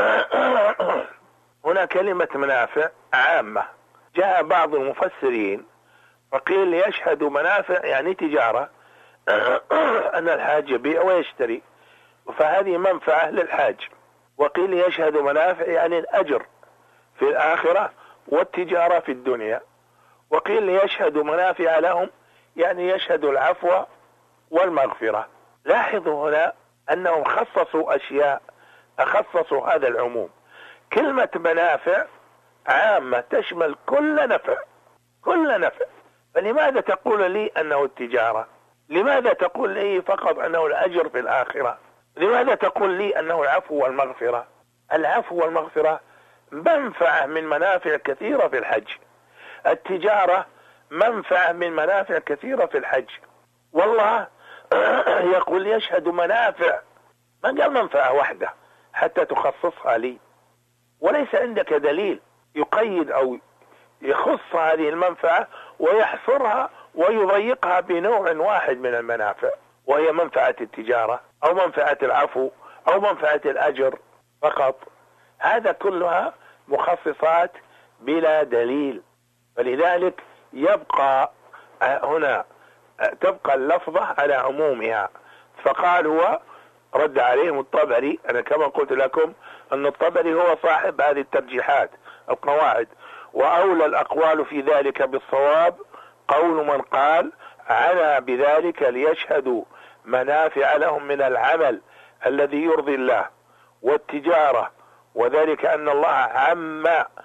هنا كلمة منافع عامة، جاء بعض المفسرين فقيل ليشهدوا منافع يعني تجارة، أن الحاج يبيع ويشتري، فهذه منفعة للحاج. وقيل يشهدوا منافع يعني الأجر في الآخرة والتجارة في الدنيا. وقيل يشهدوا منافع لهم يعني يشهدوا العفو والمغفرة. لاحظوا هنا أنهم خصصوا أشياء، أخصصوا هذا العموم. كلمة منافع عامة تشمل كل نفع، كل نفع، فلماذا تقول لي أنه التجارة؟ لماذا تقول لي فقط أنه الأجر في الآخرة؟ لماذا تقول لي أنه العفو والمغفرة؟ العفو والمغفرة منفعة من منافع كثيرة في الحج، التجارة منفعة من منافع كثيرة في الحج. والله يقول يشهد منافع، ما قال منفعة واحدة حتى تخصصها لي، وليس عندك دليل يقيد أو يخص هذه المنفعة ويحصرها ويضيقها بنوع واحد من المنافع، وهي منفعة التجارة أو منفعة العفو أو منفعة الأجر فقط. هذا كلها مخصصات بلا دليل، فلذلك يبقى هنا تبقى اللفظة على عمومها. فقال هو رد عليهم الطبري، أنا كما قلت لكم أن الطبري هو صاحب هذه الترجيحات القواعد، وأولى الأقوال في ذلك بالصواب قول من قال عنا بذلك ليشهدوا منافع لهم من العمل الذي يرضي الله والتجارة، وذلك أن الله عم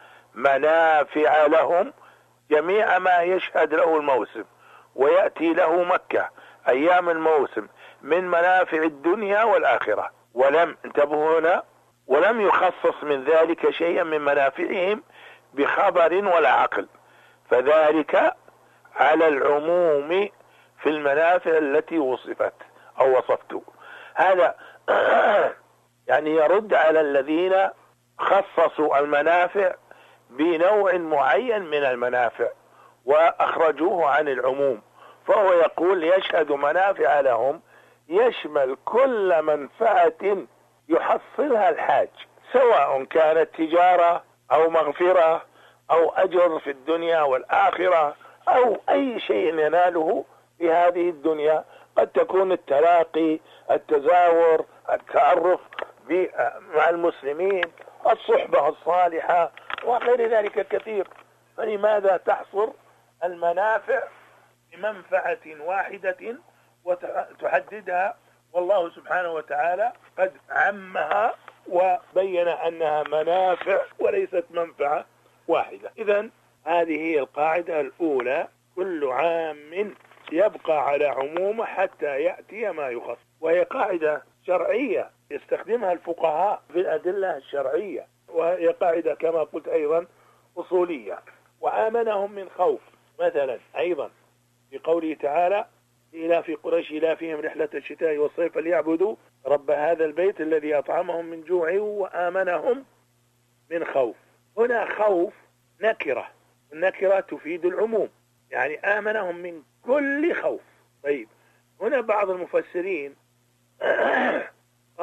منافع لهم جميع ما يشهد له الموسم ويأتي له مكة أيام الموسم من منافع الدنيا والآخرة، ولم انتبهوا هنا ولم يخصص من ذلك شيئا من منافعهم بخبر ولا عقل، فذلك على العموم في المنافع التي وصفت أو وصفت. هذا يعني يرد على الذين خصصوا المنافع بنوع معين من المنافع وأخرجوه عن العموم، فهو يقول يشهد منافع لهم يشمل كل منفعة يحصلها الحاج، سواء كانت تجارة أو مغفرة أو أجر في الدنيا والآخرة أو أي شيء يناله في هذه الدنيا. قد تكون التلاقي، التزاور، التعرف مع المسلمين، الصحبة الصالحة وغير ذلك كثير. فلماذا تحصر المنافع بمنفعة واحدة وتحددها؟ والله سبحانه وتعالى قد عمها وبين أنها منافع وليست منفعة واحدة. إذن هذه هي القاعدة الأولى: كل عام يبقى على عمومه حتى يأتي ما يخص، وهي قاعدة شرعية يستخدمها الفقهاء في الأدلة الشرعية، وهي قاعدة كما قلت أيضا أصولية. وآمنهم من خوف مثلا أيضا في قوله تعالى إلى في قريش إلى فيهم رحلة الشتاء والصيف فليعبدوا رب هذا البيت الذي أطعمهم من جوع وآمنهم من خوف. هنا خوف نكرة، النكرة تفيد العموم، يعني آمنهم من كل خوف. طيب هنا بعض المفسرين قال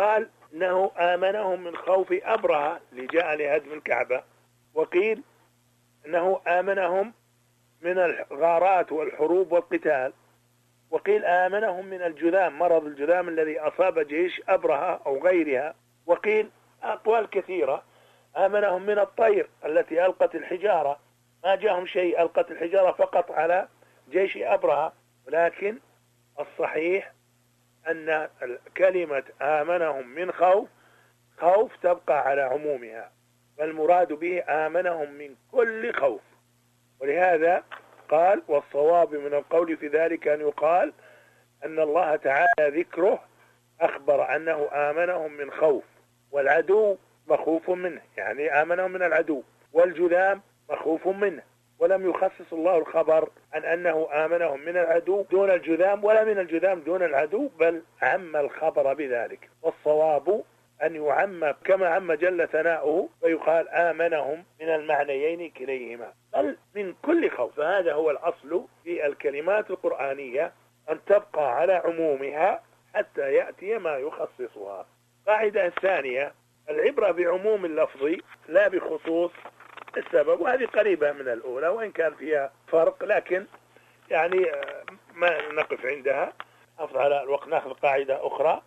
أنه آمنهم من خوف أبرهة اللي جاء لهدم الكعبة، وقيل أنه آمنهم من الغارات والحروب والقتال، وقيل آمنهم من الجذام، مرض الجذام الذي أصاب جيش أبرهة أو غيرها، وقيل أقوال كثيرة. آمنهم من الطير التي ألقت الحجارة، ما جاءهم شيء، ألقت الحجارة فقط على جيش أبرهة. ولكن الصحيح أن كلمة آمنهم من خوف، خوف تبقى على عمومها، فالمراد به آمنهم من كل خوف. ولهذا قال: والصواب من القول في ذلك أن يقال أن الله تعالى ذكره أخبر أنه آمنهم من خوف، والعدو مخوف منه، يعني آمنهم من العدو، والجذام مخوف منه، ولم يخصص الله الخبر عن أنه آمنهم من العدو دون الجذام، ولا من الجذام دون العدو، بل عم الخبر بذلك. والصواب أن يعم كما عم جل ثناؤه، ويقال آمنهم من المعنيين كليهما، بل من كل خوف. فهذا هو الأصل في الكلمات القرآنية، أن تبقى على عمومها حتى يأتي ما يخصصها. قاعدة الثانية: العبرة بعموم اللفظ لا بخصوص السبب، وهذه قريبة من الأولى وإن كان فيها فرق، لكن يعني ما نقف عندها، حافظ على الوقت. ناخذ قاعدة أخرى.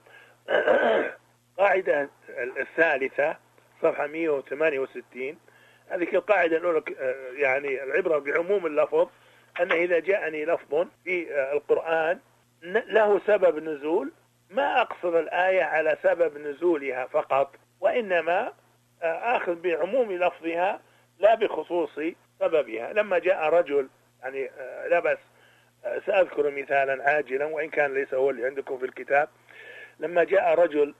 قاعدة الثالثة صفحة مئة وثمانية وستين. هذه القاعدة الأولى يعني العبرة بعموم اللفظ، أن إذا جاءني لفظ في القرآن له سبب نزول، ما أقصد الآية على سبب نزولها فقط، وإنما آخذ بعموم لفظها لا بخصوص سببها. لما جاء رجل، يعني لا بس سأذكر مثالا عاجلا وإن كان ليس هو اللي عندكم في الكتاب. لما جاء رجل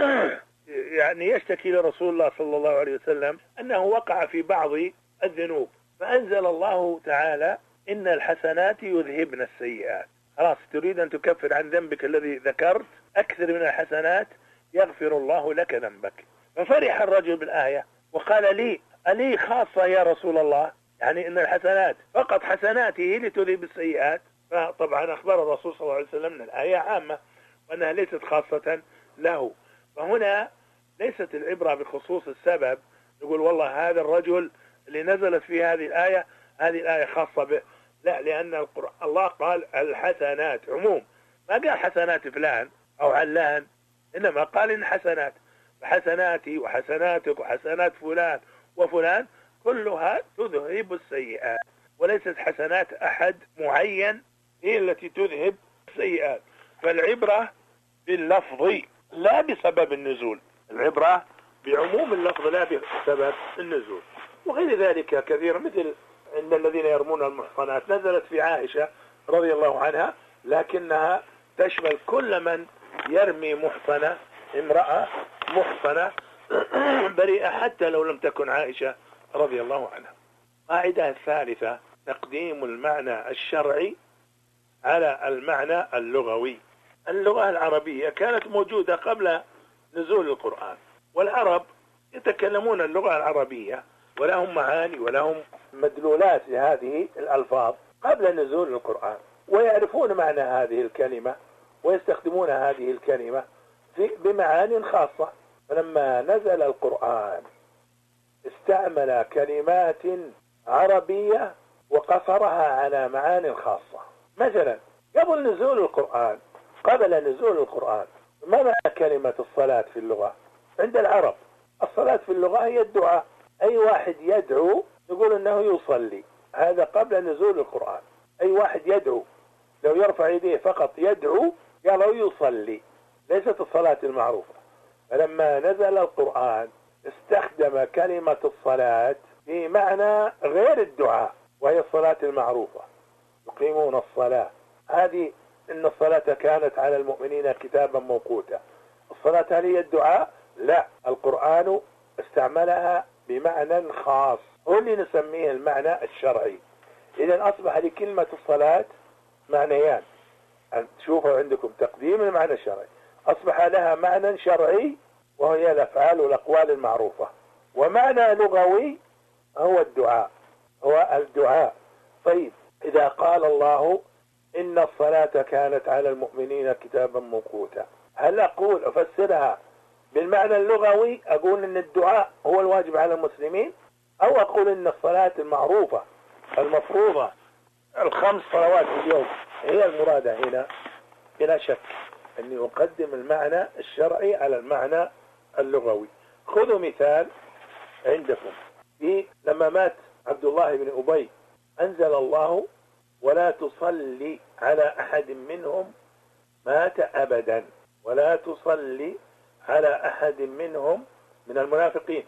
يعني يشتكي لرسول الله صلى الله عليه وسلم أنه وقع في بعض الذنوب، فأنزل الله تعالى: إن الحسنات يذهبن السيئات. خلاص، تريد أن تكفر عن ذنبك الذي ذكرت، أكثر من الحسنات يغفر الله لك ذنبك. ففرح الرجل بالآية وقال: لي ألي خاصة يا رسول الله؟ يعني إن الحسنات فقط حسناته لتذهب السيئات. فطبعا أخبر الرسول صلى الله عليه وسلم أن الآية عامة وأنها ليست خاصة له. فهنا ليست العبرة بخصوص السبب، نقول والله هذا الرجل اللي نزلت في هذه الآية، هذه الآية خاصة به، لا، لأن الله قال الحسنات عموم، ما قال حسنات فلان أو علان، إنما قال إن حسنات، فحسناتي وحسناتك وحسنات فلان وفلان كلها تذهب السيئات، وليست حسنات أحد معين هي التي تذهب السيئات. فالعبرة باللفظ لا بسبب النزول، العبرة بعموم اللفظ لا بسبب النزول. وغير ذلك كثير، مثل إن الذين يرمون المحصنات نزلت في عائشة رضي الله عنها، لكنها تشمل كل من يرمي محصنة، امرأة محصنة بريئة، حتى لو لم تكن عائشة رضي الله عنها. قاعدة الثالثة: تقديم المعنى الشرعي على المعنى اللغوي. اللغة العربية كانت موجودة قبل نزول القرآن، والعرب يتكلمون اللغة العربية ولهم معاني ولهم مدلولات لهذه الألفاظ قبل نزول القرآن، ويعرفون معنى هذه الكلمة ويستخدمون هذه الكلمة بمعاني خاصة. فلما نزل القرآن استعمل كلمات عربية وقصرها على معاني خاصة. مثلا قبل نزول القرآن قبل نزول القرآن ما معنى كلمة الصلاة في اللغة عند العرب؟ الصلاة في اللغة هي الدعاء، أي واحد يدعو يقول أنه يصلي، هذا قبل نزول القرآن. أي واحد يدعو لو يرفع يديه فقط يدعو قالوا يصلي، ليست الصلاة المعروفة. فلما نزل القرآن استخدم كلمة الصلاة في معنى غير الدعاء، وهي الصلاة المعروفة، يقيمون الصلاة. هذه إن الصلاة كانت على المؤمنين كتابا موقوتا. الصلاة هل هي الدعاء؟ لا، القرآن استعملها بمعنى خاص، هو اللي نسميه المعنى الشرعي. إذن أصبح لكلمة الصلاة معنيان، تشوفوا عندكم تقديم المعنى الشرعي، أصبح لها معنى شرعي وهي الأفعال والأقوال المعروفة، ومعنى لغوي هو الدعاء، هو الدعاء. طيب، إذا قال الله إن الصلاة كانت على المؤمنين كتابا موقوتا، هل أقول أفسرها بالمعنى اللغوي أقول إن الدعاء هو الواجب على المسلمين، أو أقول إن الصلاة المعروفة المفروضة الخمس صلوات في اليوم هي المرادة هنا. بلا شك أني أقدم المعنى الشرعي على المعنى اللغوي. خذوا مثال عندكم في لما مات عبد الله بن أبي أنزل الله ولا تصلي على أحد منهم مات أبدا، ولا تصلي على أحد منهم من المنافقين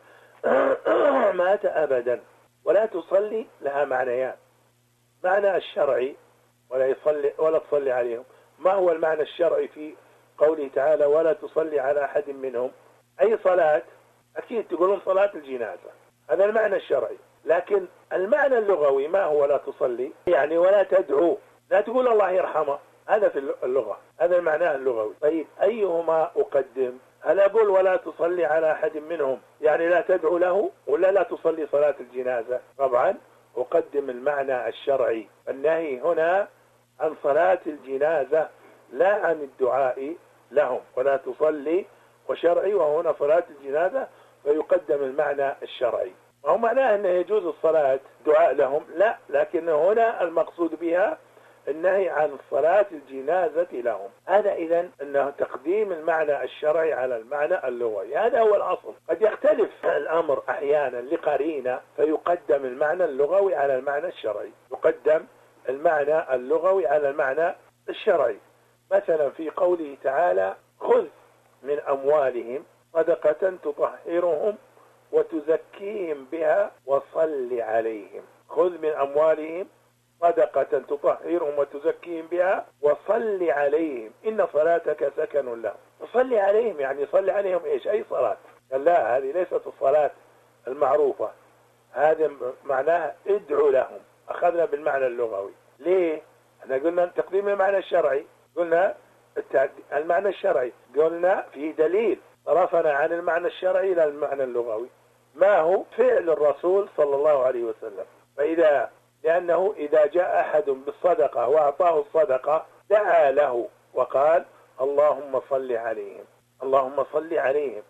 مات أبدا. ولا تصلي لها معنيان: معنى الشرعي ولا يصلي ولا تصلي عليهم. ما هو المعنى الشرعي في قوله تعالى ولا تصلي على أحد منهم؟ أي صلاة؟ أكيد تقولون صلاة الجنازة، هذا المعنى الشرعي. لكن المعنى اللغوي ما هو لا تصلي؟ يعني ولا تدعو، لا تقول الله يرحمه، هذا في اللغة، هذا المعنى اللغوي. طيب أيهما أقدم؟ هل أقول ولا تصلي على أحد منهم يعني لا تدعو له، ولا لا تصلي صلاة الجنازة؟ طبعا أقدم المعنى الشرعي. النهي هنا عن صلاة الجنازة لا عن الدعاء لهم. ولا تصلي وشرعي، وهنا صلاة الجنازة، فيقدم المعنى الشرعي. وهو معناه أنه يجوز الصلاة دعاء لهم، لا، لكن هنا المقصود بها النهي عن صلاة الجنازة لهم. هذا إذن أنه تقديم المعنى الشرعي على المعنى اللغوي، هذا هو الأصل. قد يختلف الأمر أحيانا لقرينة فيقدم المعنى اللغوي على المعنى الشرعي، يقدم المعنى اللغوي على المعنى الشرعي. مثلا في قوله تعالى خذ من أموالهم صدقة تطهرهم وتزكيهم بها وصل عليهم. خذ من أموالهم صدقة تطهرهم وتزكيهم بها وصل عليهم إن صلاتك سكن لهم. وصل عليهم يعني صل عليهم إيش؟ أي صلاة؟ لا، هذه ليست الصلاة المعروفة، هذا معناها ادعو لهم. أخذنا بالمعنى اللغوي. ليه؟ احنا قلنا تقديم المعنى الشرعي، قلنا المعنى الشرعي، قلنا في دليل صرفنا عن المعنى الشرعي إلى المعنى اللغوي. ما هو؟ فعل الرسول صلى الله عليه وسلم. فإذا لأنه إذا جاء أحد بالصدقة وأعطاه الصدقة دعا له وقال اللهم صل عليهم، اللهم صل عليهم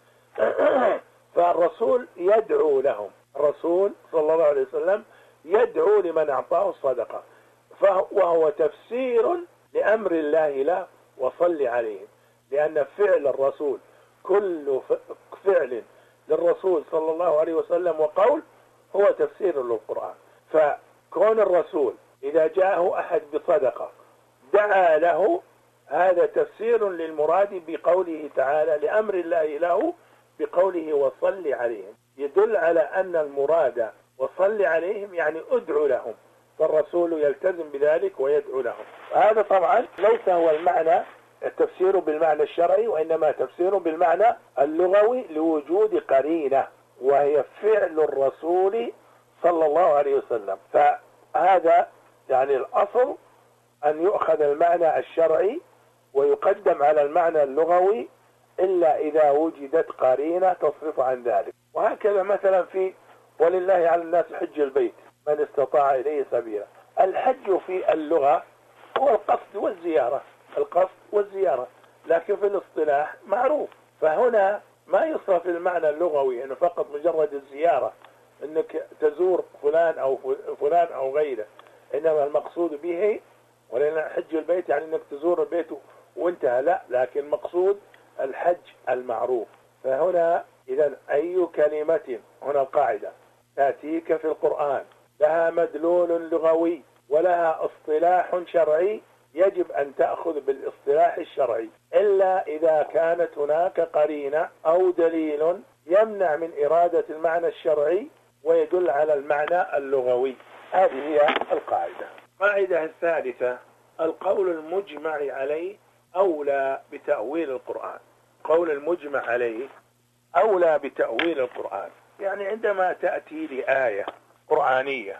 فالرسول يدعو لهم، الرسول صلى الله عليه وسلم يدعو لمن أعطاه الصدقة، وهو تفسير لأمر الله له وصل عليهم. لأن فعل الرسول كل فعل للرسول صلى الله عليه وسلم وقول هو تفسير للقرآن. فكون الرسول إذا جاءه أحد بصدقة دعا له، هذا تفسير للمراد بقوله تعالى لأمر الله له بقوله وصل عليهم، يدل على أن المراد وصل عليهم يعني ادعو لهم، فالرسول يلتزم بذلك ويدعو لهم. هذا طبعا ليس هو المعنى التفسير بالمعنى الشرعي، وإنما تفسير بالمعنى اللغوي لوجود قرينة وهي فعل الرسول صلى الله عليه وسلم. فهذا يعني الأصل أن يؤخذ المعنى الشرعي ويقدم على المعنى اللغوي إلا إذا وجدت قرينة تصرف عن ذلك. وهكذا مثلا في ولله على الناس حج البيت من استطاع إليه سبيلا. الحج في اللغة هو القصد والزيارة، القصد والزيارة، لكن في الاصطلاح معروف. فهنا ما يصرف المعنى اللغوي أنه فقط مجرد الزيارة، أنك تزور فلان أو فلان أو غيره، إنما المقصود به ولله حج البيت يعني أنك تزور البيت وانتهى، لا، لكن مقصود الحج المعروف. فهنا إذا أي كلمة، هنا القاعدة، تأتيك في القرآن لها مدلول لغوي ولها اصطلاح شرعي، يجب أن تأخذ بالاصطلاح الشرعي إلا إذا كانت هناك قرينة أو دليل يمنع من إرادة المعنى الشرعي ويدل على المعنى اللغوي. هذه هي القاعدة. القاعدة الثالثة: القول المجمع عليه أولى بتأويل القرآن. قول المجمع عليه أولى بتأويل القرآن، يعني عندما تأتي لآية قرآنية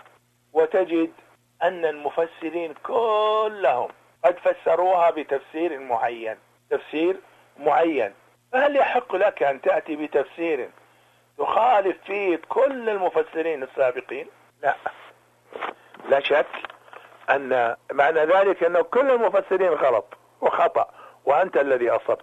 وتجد أن المفسرين كلهم قد فسروها بتفسير معين، تفسير معين، فهل يحق لك أن تأتي بتفسير تخالف فيه كل المفسرين السابقين؟ لا، لا شك أن معنى ذلك أن كل المفسرين غلط وخطأ وأنت الذي أصبت.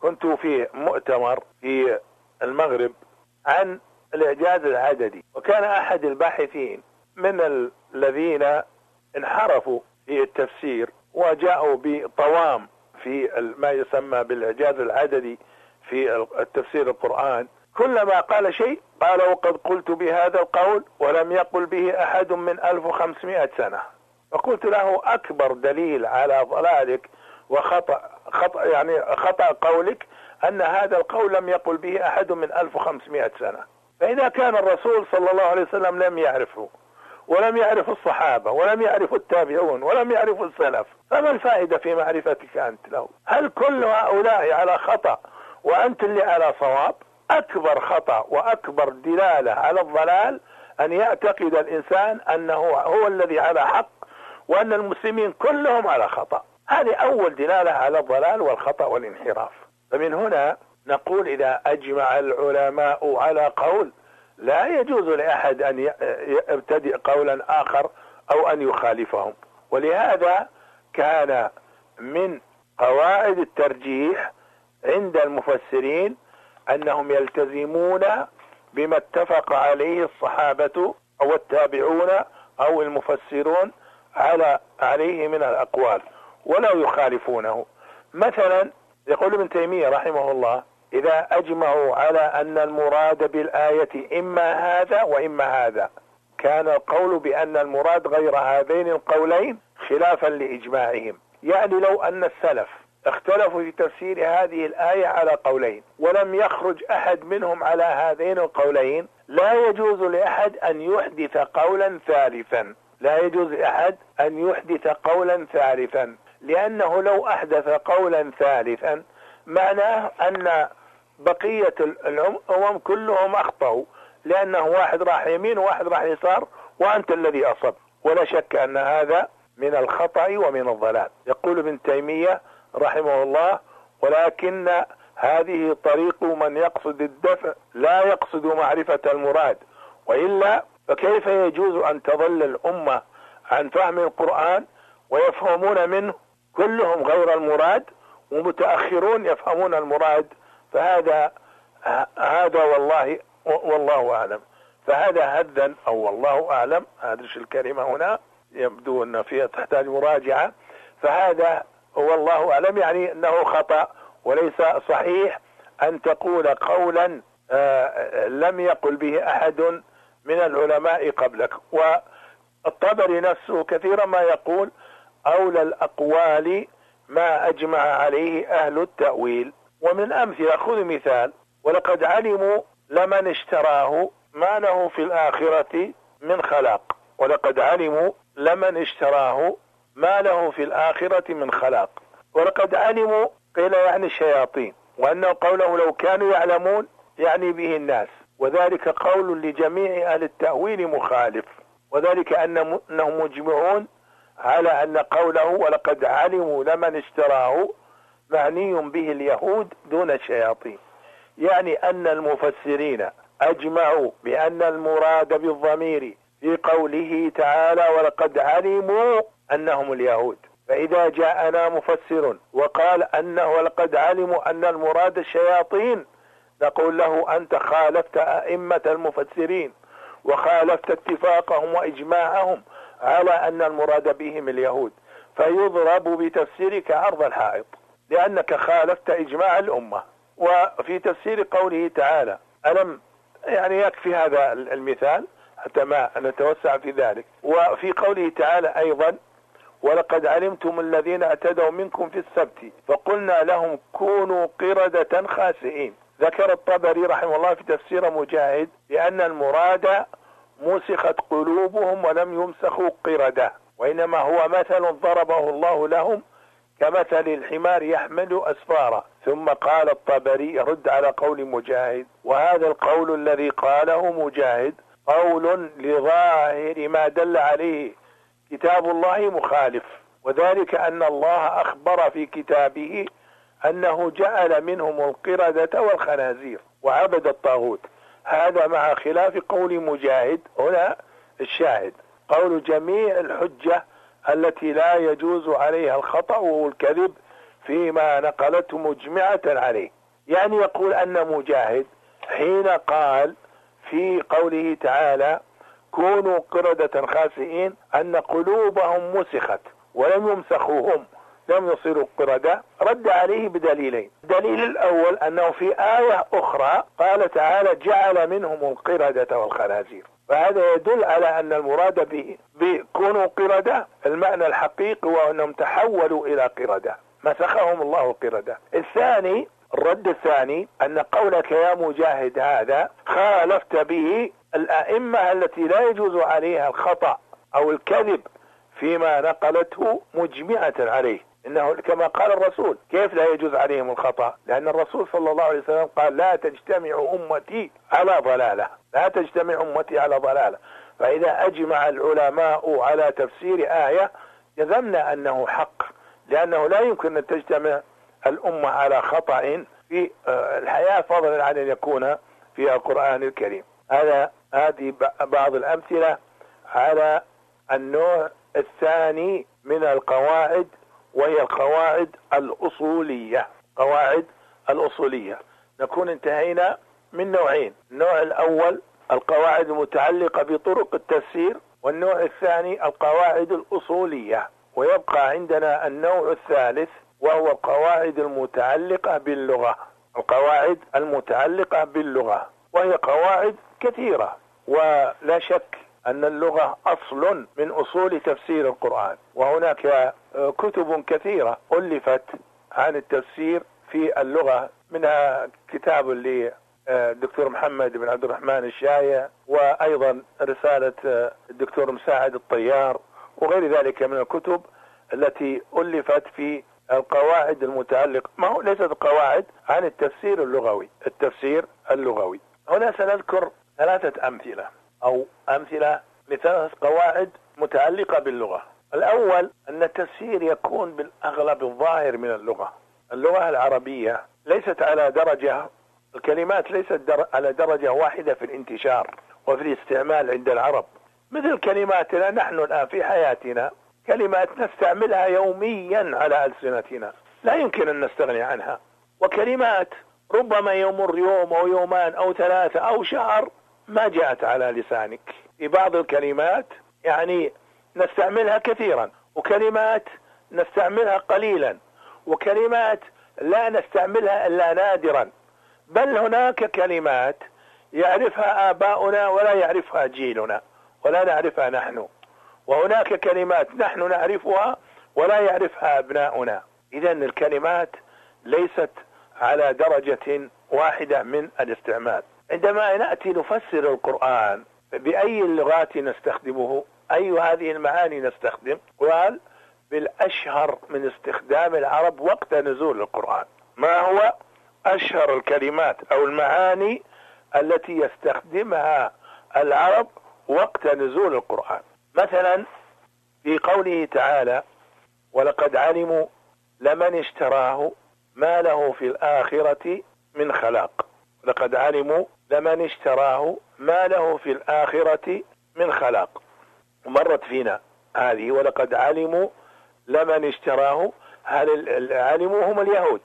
كنت في مؤتمر في المغرب عن الإعجاز العددي، وكان أحد الباحثين من الذين انحرفوا في التفسير وجاءوا بطوام في ما يسمى بالإعجاز العددي في التفسير القرآن، كلما قال شيء قال وقد قلت بهذا القول ولم يقل به أحد من ألف وخمسمائة سنة. فقلت له أكبر دليل على ضلالك وخطأ خطأ يعني خطأ قولك أن هذا القول لم يقل به أحد من ألف وخمسمائة سنة. فإذا كان الرسول صلى الله عليه وسلم لم يعرفه ولم يعرف الصحابة ولم يعرف التابعون ولم يعرف السلف، فما الفائدة في معرفتك أنت له؟ هل كل هؤلاء على خطأ وأنت اللي على صواب؟ أكبر خطأ وأكبر دلالة على الضلال أن يعتقد الإنسان أنه هو الذي على حق وأن المسلمين كلهم على خطأ. هذه أول دلالة على الضلال والخطأ والانحراف. فمن هنا نقول إذا أجمع العلماء على قول لا يجوز لأحد أن يبتدئ قولا آخر أو أن يخالفهم. ولهذا كان من قواعد الترجيح عند المفسرين أنهم يلتزمون بما اتفق عليه الصحابة أو التابعون أو المفسرون على عليه من الأقوال ولا يخالفونه. مثلا يقول ابن تيمية رحمه الله إذا أجمعوا على أن المراد بالآية إما هذا وإما هذا، كان القول بأن المراد غير هذين القولين خلافا لإجماعهم. يعني لو أن السلف اختلفوا في تفسير هذه الآية على قولين ولم يخرج أحد منهم على هذين القولين، لا يجوز لأحد أن يحدث قولا ثالثا لا يجوز لأحد أن يحدث قولا ثالثا لأنه لو أحدث قولا ثالثا معناه أن بقية الأمم كلهم أخطأوا، لأنه واحد راح يمين وواحد راح يسار وأنت الذي أصب. ولا شك أن هذا من الخطأ ومن الضلال. يقول ابن تيمية رحمه الله ولكن هذه طريق من يقصد الدفع لا يقصد معرفة المراد، وإلا فكيف يجوز أن تظل الأمة عن فهم القرآن ويفهمون منه كلهم غير المراد ومتأخرون يفهمون المراد؟ فهذا هذا والله والله أعلم. فهذا هذا أو والله أعلم، أدرش الكلمة هنا يبدو أن فيها تحتاج مراجعة. فهذا والله أعلم يعني أنه خطأ وليس صحيح أن تقول قولا لم يقل به أحد من العلماء قبلك. والطبري نفسه كثيرا ما يقول أولى الأقوال ما أجمع عليه أهل التأويل. ومن الأمثلة خذ مثال ولقد علموا لمن اشتراه ما له في الآخرة من خلاق. ولقد علموا لمن اشتراه ما له في الآخرة من خلاق. ولقد علموا قيل يعني الشياطين، وأنه قوله لو كانوا يعلمون يعني به الناس، وذلك قول لجميع أهل التأويل مخالف، وذلك أنهم مجمعون على أن قوله ولقد علموا لمن اشتراه معني به اليهود دون الشياطين. يعني أن المفسرين أجمعوا بأن المراد بالضمير في قوله تعالى ولقد علموا أنهم اليهود. فإذا جاءنا مفسر وقال أنه ولقد علموا أن المراد الشياطين نقول له أنت خالفت أئمة المفسرين وخالفت اتفاقهم وإجماعهم على أن المراد بهم اليهود، فيضرب بتفسيرك عرض الحائط لأنك خالفت إجماع الأمة. وفي تفسير قوله تعالى ألم يعني يكفي هذا المثال حتى ما نتوسع في ذلك. وفي قوله تعالى أيضا ولقد علمتم الذين اعتدوا منكم في السبت فقلنا لهم كونوا قردة خاسئين. ذكر الطبري رحمه الله في تفسير مجاهد بأن المراد مسخت قلوبهم ولم يمسخوا قردة، وإنما هو مثل ضربه الله لهم كمثل الحمار يحمل أسفارا. ثم قال الطبري يرد على قول مجاهد، وهذا القول الذي قاله مجاهد قول لظاهر ما دل عليه كتاب الله مخالف، وذلك أن الله أخبر في كتابه أنه جعل منهم القردة والخنازير وعبد الطاغوت. هذا مع خلاف قول مجاهد. هنا الشاهد قول جميع الحجة التي لا يجوز عليها الخطأ والكذب فيما نقلته مجمعة عليه. يعني يقول أن مجاهد حين قال في قوله تعالى كونوا قردة خاسئين أن قلوبهم مسخت ولم يمسخوا هم لم يصيروا قردة، رد عليه بدليلين. الدليل الأول أنه في آية أخرى قال تعالى جعل منهم القردة والخنازير، فهذا يدل على أن المراد به بكونوا قردة المعنى الحقيقي وأنهم تحولوا إلى قردة، مسخهم الله قردة. الثاني الرد الثاني أن قولك يا مجاهد هذا خالفت به الأئمة التي لا يجوز عليها الخطأ أو الكذب فيما نقلته مجمعة عليه، إنه كما قال الرسول كيف لا يجوز عليهم الخطأ؟ لأن الرسول صلى الله عليه وسلم قال لا تجتمع أمتي على ضلالة، لا تجتمع أمتي على ضلالة. فإذا أجمع العلماء على تفسير آية جزمنا أنه حق، لأنه لا يمكن أن تجتمع الأمة على خطأ في الحياة فضلا عن أن يكون في القرآن الكريم. هذا هذه بعض الأمثلة على النوع الثاني من القواعد، وهي القواعد الأصولية. قواعد الأصولية نكون انتهينا من نوعين، النوع الأول القواعد المتعلقة بطرق التفسير، والنوع الثاني القواعد الأصولية. ويبقى عندنا النوع الثالث وهو القواعد المتعلقة باللغة. القواعد المتعلقة باللغة وهي قواعد كثيرة، ولا شك أن اللغة أصل من أصول تفسير القرآن، وهناك كتب كثيرة ألفت عن التفسير في اللغة، منها كتاب للدكتور محمد بن عبد الرحمن الشايع، وأيضا رسالة الدكتور مساعد الطيار، وغير ذلك من الكتب التي ألفت في القواعد المتعلقة، ما هو ليست قواعد عن التفسير اللغوي، التفسير اللغوي. هنا سنذكر ثلاثة أمثلة أو أمثلة لثلاث قواعد متعلقة باللغة. الأول أن التفسير يكون بالأغلب الظاهر من اللغة. اللغة العربية ليست على درجة، الكلمات ليست در... على درجة واحدة في الانتشار وفي الاستعمال عند العرب، مثل كلماتنا نحن الآن في حياتنا، كلمات نستعملها يوميا على ألسنتنا لا يمكن أن نستغني عنها، وكلمات ربما يمر يوم أو يومان أو ثلاثة أو شهر ما جاءت على لسانك. في بعض الكلمات يعني نستعملها كثيرا، وكلمات نستعملها قليلا، وكلمات لا نستعملها إلا نادرا، بل هناك كلمات يعرفها آباؤنا ولا يعرفها جيلنا ولا نعرفها نحن، وهناك كلمات نحن نعرفها ولا يعرفها أبناؤنا. إذن الكلمات ليست على درجة واحدة من الاستعمال. عندما نأتي نفسر القرآن بأي اللغات نستخدمه، أي هذه المعاني نستخدم؟ قال بالأشهر من استخدام العرب وقت نزول القرآن. ما هو أشهر الكلمات أو المعاني التي يستخدمها العرب وقت نزول القرآن؟ مثلا في قوله تعالى ولقد علموا لمن اشتراه ما له في الآخرة من خلاق. لقد علموا لمن اشتراه ما له في الآخرة من خلاق، مرت فينا هذه ولقد علموا لمن اشتراه. هل علموا هم اليهود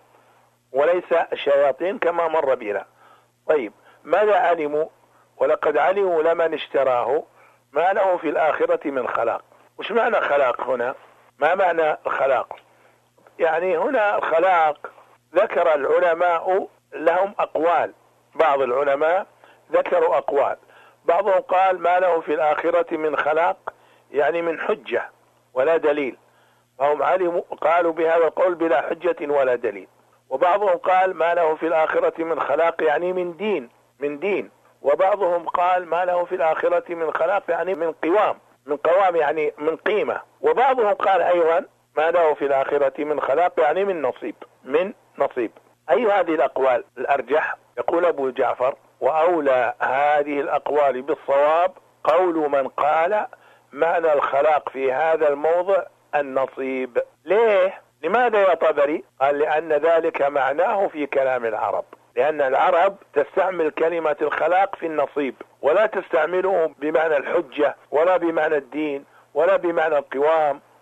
وليس الشياطين كما مر بنا. طيب ماذا علموا؟ ولقد علموا لمن اشتراه ما له في الآخرة من خلاق. وش معنى خلاق هنا؟ ما معنى الخلاق؟ يعني هنا الخلاق ذكر العلماء لهم أقوال، بعض العلماء ذكروا أقوال، بعضهم قال ما له في الآخرة من خلاق يعني من حجة ولا دليل، فهم علموا قالوا بهذا القول بلا حجة ولا دليل. وبعضهم قال ما له في الآخرة من خلاق يعني من دين من دين وبعضهم قال ما له في الآخرة من خلاق يعني من قوام من قوام يعني من قيمة. وبعضهم قال أيضا ما له في الآخرة من خلاق يعني من نصيب من نصيب. أي هذه الأقوال الأرجح؟ يقول أبو جعفر وأولى هذه الأقوال بالصواب قول من قال معنى الخلاق في هذا الموضع النصيب. ليه؟ لماذا يا طبري؟ قال لأن ذلك معناه في كلام العرب، لأن العرب تستعمل كلمة الخلاق في النصيب ولا تستعمله بمعنى الحجة ولا بمعنى الدين ولا بمعنى القوام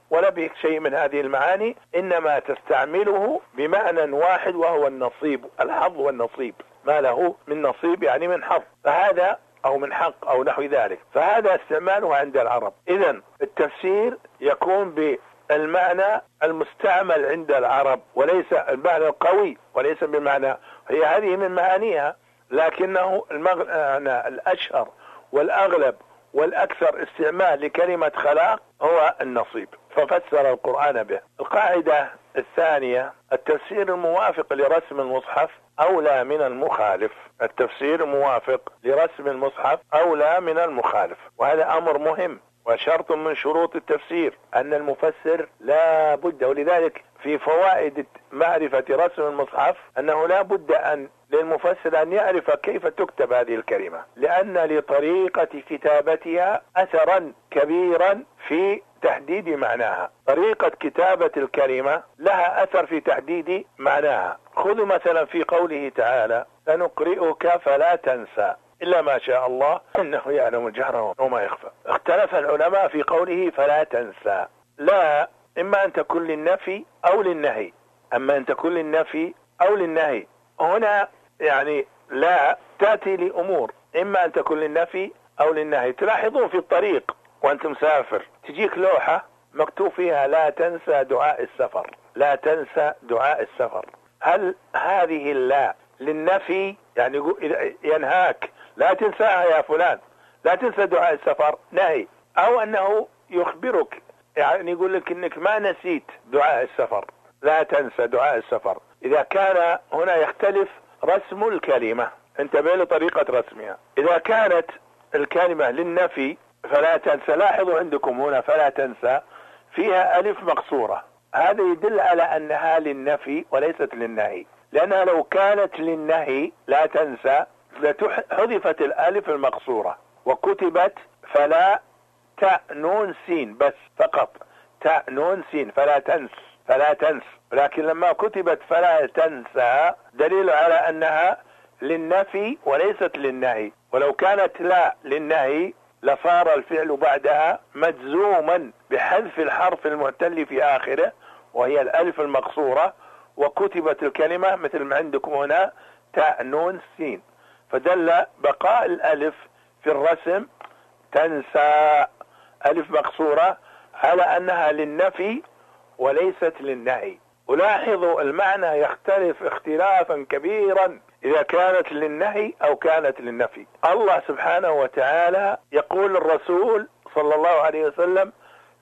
ولا بشيء من هذه المعاني، إنما تستعمله بمعنى واحد وهو النصيب، الحظ والنصيب، ما له من نصيب يعني من حظ، فهذا أو من حق أو نحو ذلك، فهذا استعماله عند العرب. إذن التفسير يكون بالمعنى المستعمل عند العرب، وليس المعنى القوي، وليس بمعنى، هي هذه من معانيها، لكنه المعنى الأشهر والأغلب والأكثر استعمال لكلمة خلاق هو النصيب، ففسر القرآن به. القاعدة الثانية: التفسير الموافق لرسم المصحف أولى من المخالف. التفسير الموافق لرسم المصحف أولى من المخالف، وهذا أمر مهم وشرط من شروط التفسير أن المفسر لا بد، ولذلك في فوائد معرفة رسم المصحف أنه لا بد أن للمفسر أن يعرف كيف تكتب هذه الكلمة، لأن لطريقة كتابتها أثرا كبيرا في تحديد معناها. طريقة كتابة الكلمة لها أثر في تحديد معناها. خذوا مثلا في قوله تعالى: سنقرئك فلا تنسى إلا ما شاء الله إنه يعلم الجهر وما يخفى. اختلف العلماء في قوله فلا تنسى، لا إما أن تكون للنفي أو للنهي، أما أن تكون للنفي أو للنهي هنا يعني لا تأتي لأمور، إما أن تكون للنفي أو للنهي. تلاحظون في الطريق وأنت مسافر تجيك لوحة مكتوب فيها لا تنسى دعاء السفر، لا تنسى دعاء السفر. هل هذه اللا للنفي يعني ينهاك لا تنساها يا فلان، لا تنسى دعاء السفر، نهي، أو أنه يخبرك يعني يقول لك إنك ما نسيت دعاء السفر، لا تنسى دعاء السفر. إذا كان هنا يختلف رسم الكلمة، انتبه لطريقة رسمها. إذا كانت الكلمة للنفي فلا تنسى، لاحظوا عندكم هنا فلا تنسى فيها ألف مقصورة، هذا يدل على أنها للنفي وليست للنهي، لأنها لو كانت للنهي لا تنسى لحذفت الألف المقصورة وكتبت فلا تاء نون سين بس فقط، تاء نون سين فلا تنس، فلا تنس. لكن لما كتبت فلا تنسى دليل على أنها للنفي وليست للنهي، ولو كانت لا للنهي لصار الفعل بعدها مجزوما بحذف الحرف المعتل في آخره وهي الألف المقصورة، وكتبت الكلمة مثل ما عندكم هنا تاء نون سين، فدل بقاء الألف في الرسم تنسى ألف مقصورة على أنها للنفي وليست للنهي. ولاحظوا المعنى يختلف اختلافا كبيرا إذا كانت للنهي أو كانت للنفي. الله سبحانه وتعالى يقول للرسول صلى الله عليه وسلم: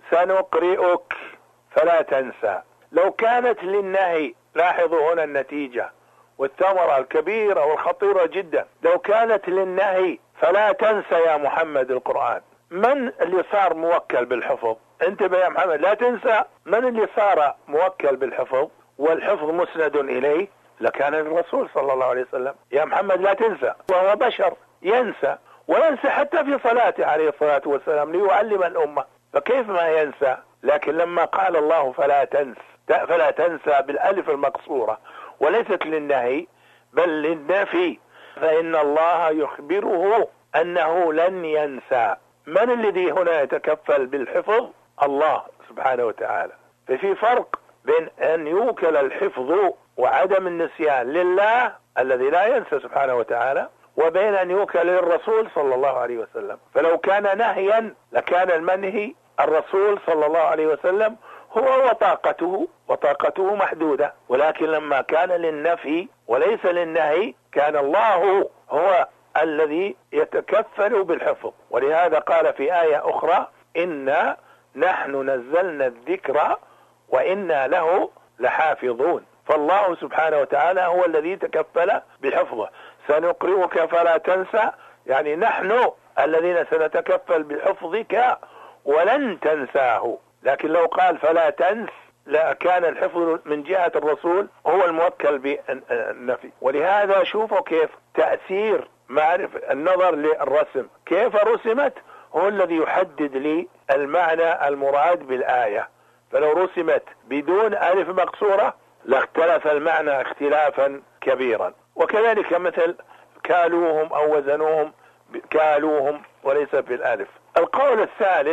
سنقرئك فلا تنسى. لو كانت للنهي، لاحظوا هنا النتيجة والثمرة الكبيرة والخطيرة جدا، لو كانت للنهي فلا تنسى يا محمد القرآن، من اللي صار موكل بالحفظ؟ انتبه يا محمد لا تنسى، من اللي صار موكل بالحفظ والحفظ مسند إليه؟ لكان الرسول صلى الله عليه وسلم. يا محمد لا تنسى، وهو بشر ينسى، وينسى حتى في صلاته عليه الصلاة والسلام ليعلم الأمة، فكيف ما ينسى؟ لكن لما قال الله فلا تنس، فلا تنسى بالألف المقصورة وليست للنهي بل للنفي، فإن الله يخبره أنه لن ينسى. من الذي هنا يتكفل بالحفظ؟ الله سبحانه وتعالى. ففي فرق بين أن يوكل الحفظ وعدم النسيان لله الذي لا ينسى سبحانه وتعالى، وبين أن يوكل للرسول صلى الله عليه وسلم. فلو كان نهيا لكان المنهي الرسول صلى الله عليه وسلم هو وطاقته، وطاقته محدودة، ولكن لما كان للنفي وليس للنهي كان الله هو الذي يتكفل بالحفظ. ولهذا قال في آية أخرى: إنا نحن نزلنا الذكر وإنا له لحافظون. فالله سبحانه وتعالى هو الذي تكفل بحفظه. سنقرئك فلا تنسى يعني نحن الذين سنتكفل بحفظك ولن تنساه. لكن لو قال فلا تنس لا كان الحفظ من جهة الرسول هو الموكل بالنفي. ولهذا شوفوا كيف تأثير معرفة النظر للرسم، كيف رسمت هو الذي يحدد لي المعنى المراد بالآية. فلو رسمت بدون ألف مقصورة لاختلف المعنى اختلافا كبيرا. وكذلك مثل كالوهم أو وزنوهم، كالوهم وليس بالألف. القول الثالث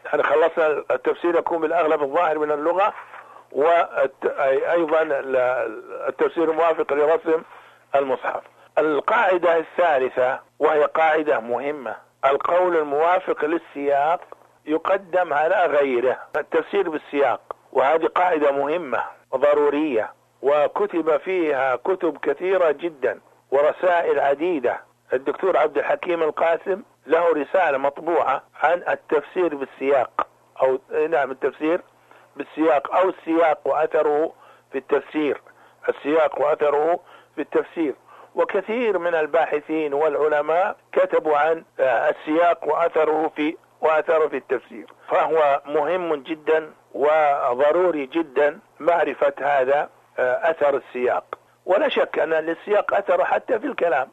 يعني خلصنا التفسير يكون بالأغلب الظاهر من اللغة، وأيضا التفسير الموافق لرسم المصحف. القاعدة الثالثة وهي قاعدة مهمة: القول الموافق للسياق يقدم على غيره. التفسير بالسياق، وهذه قاعدة مهمة وضرورية، وكتب فيها كتب كثيرة جدا ورسائل عديدة. الدكتور عبد الحكيم القاسم له رسالة مطبوعة عن التفسير بالسياق، أو نعم التفسير بالسياق أو السياق وأثره في التفسير، السياق وأثره في التفسير. وكثير من الباحثين والعلماء كتبوا عن السياق وأثره في وأثره في التفسير، فهو مهم جدا وضروري جدا معرفة هذا أثر السياق. ولا شك أن للسياق أثر حتى في الكلام.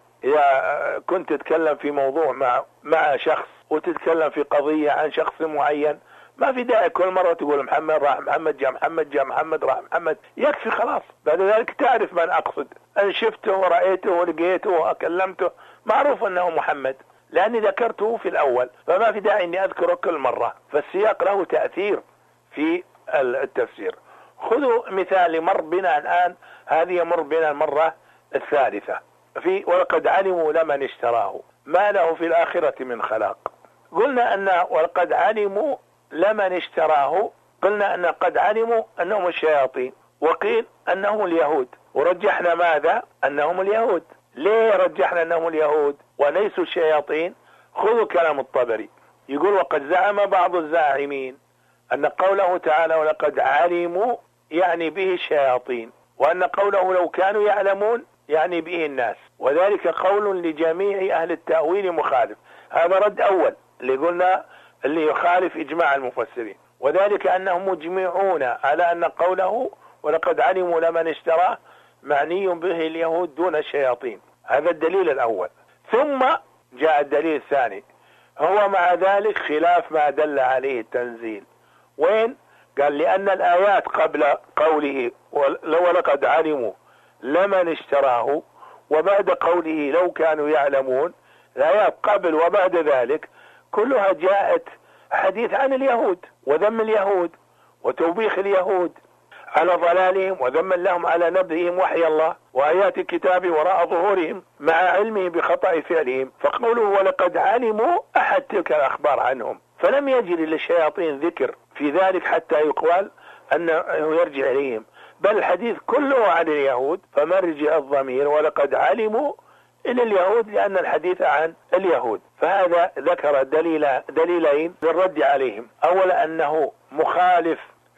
إذا كنت تتكلم في موضوع مع مع شخص وتتكلم في قضية عن شخص معين، ما في داعي كل مرة تقول محمد راح محمد جاء محمد جاء محمد راح محمد، يكفي خلاص. بعد ذلك تعرف من أقصد، أن شفته ورأيته ولقيته وأكلمته معروف أنه محمد لأني ذكرته في الأول، فما في داعي أني أذكره كل مرة. فالسياق له تأثير في التفسير. خذوا مثال مر بنا الآن، هذه مر بنا المرة الثالثة في ولقد علموا لمن اشتراه ما له في الآخرة من خلاق. قلنا أن ولقد علموا لمن اشتراه، قلنا أن قد علموا أنهم الشياطين، وقيل أنهم اليهود، ورجحنا ماذا؟ أنهم اليهود. ليه رجحنا أنهم اليهود وليسوا الشياطين؟ خذوا كلام الطبري، يقول: وقد زعم بعض الزاعمين أن قوله تعالى ولقد علموا يعني به الشياطين، وأن قوله لو كانوا يعلمون يعني به الناس، وذلك قول لجميع أهل التأويل مخالف. هذا رد أول اللي قلنا اللي يخالف إجماع المفسرين، وذلك أنهم مجمعون على أن قوله ولقد علموا لمن اشتراه معني به اليهود دون الشياطين. هذا الدليل الأول. ثم جاء الدليل الثاني، هو مع ذلك خلاف ما دل عليه التنزيل. وين؟ قال: لأن الآيات قبل قوله ولقد علموا لمن اشتراه وبعد قوله لو كانوا يعلمون، الآيات قبل وبعد ذلك كلها جاءت حديث عن اليهود وذم اليهود وتوبيخ اليهود على ضلالهم وذم لهم على نبذهم وحي الله وآيات الكتاب وراء ظهورهم مع علمه بخطأ فعلهم. فقوله ولقد علموا أحد تلك الأخبار عنهم، فلم يجري للشياطين ذكر في ذلك حتى يقال أنه يرجع إليهم، بل الحديث كله عن اليهود، فمرجع الضمير ولقد علموا إلى اليهود لأن الحديث عن اليهود. فهذا ذكر دليل دليلين للرد عليهم: أولا أنه مخالف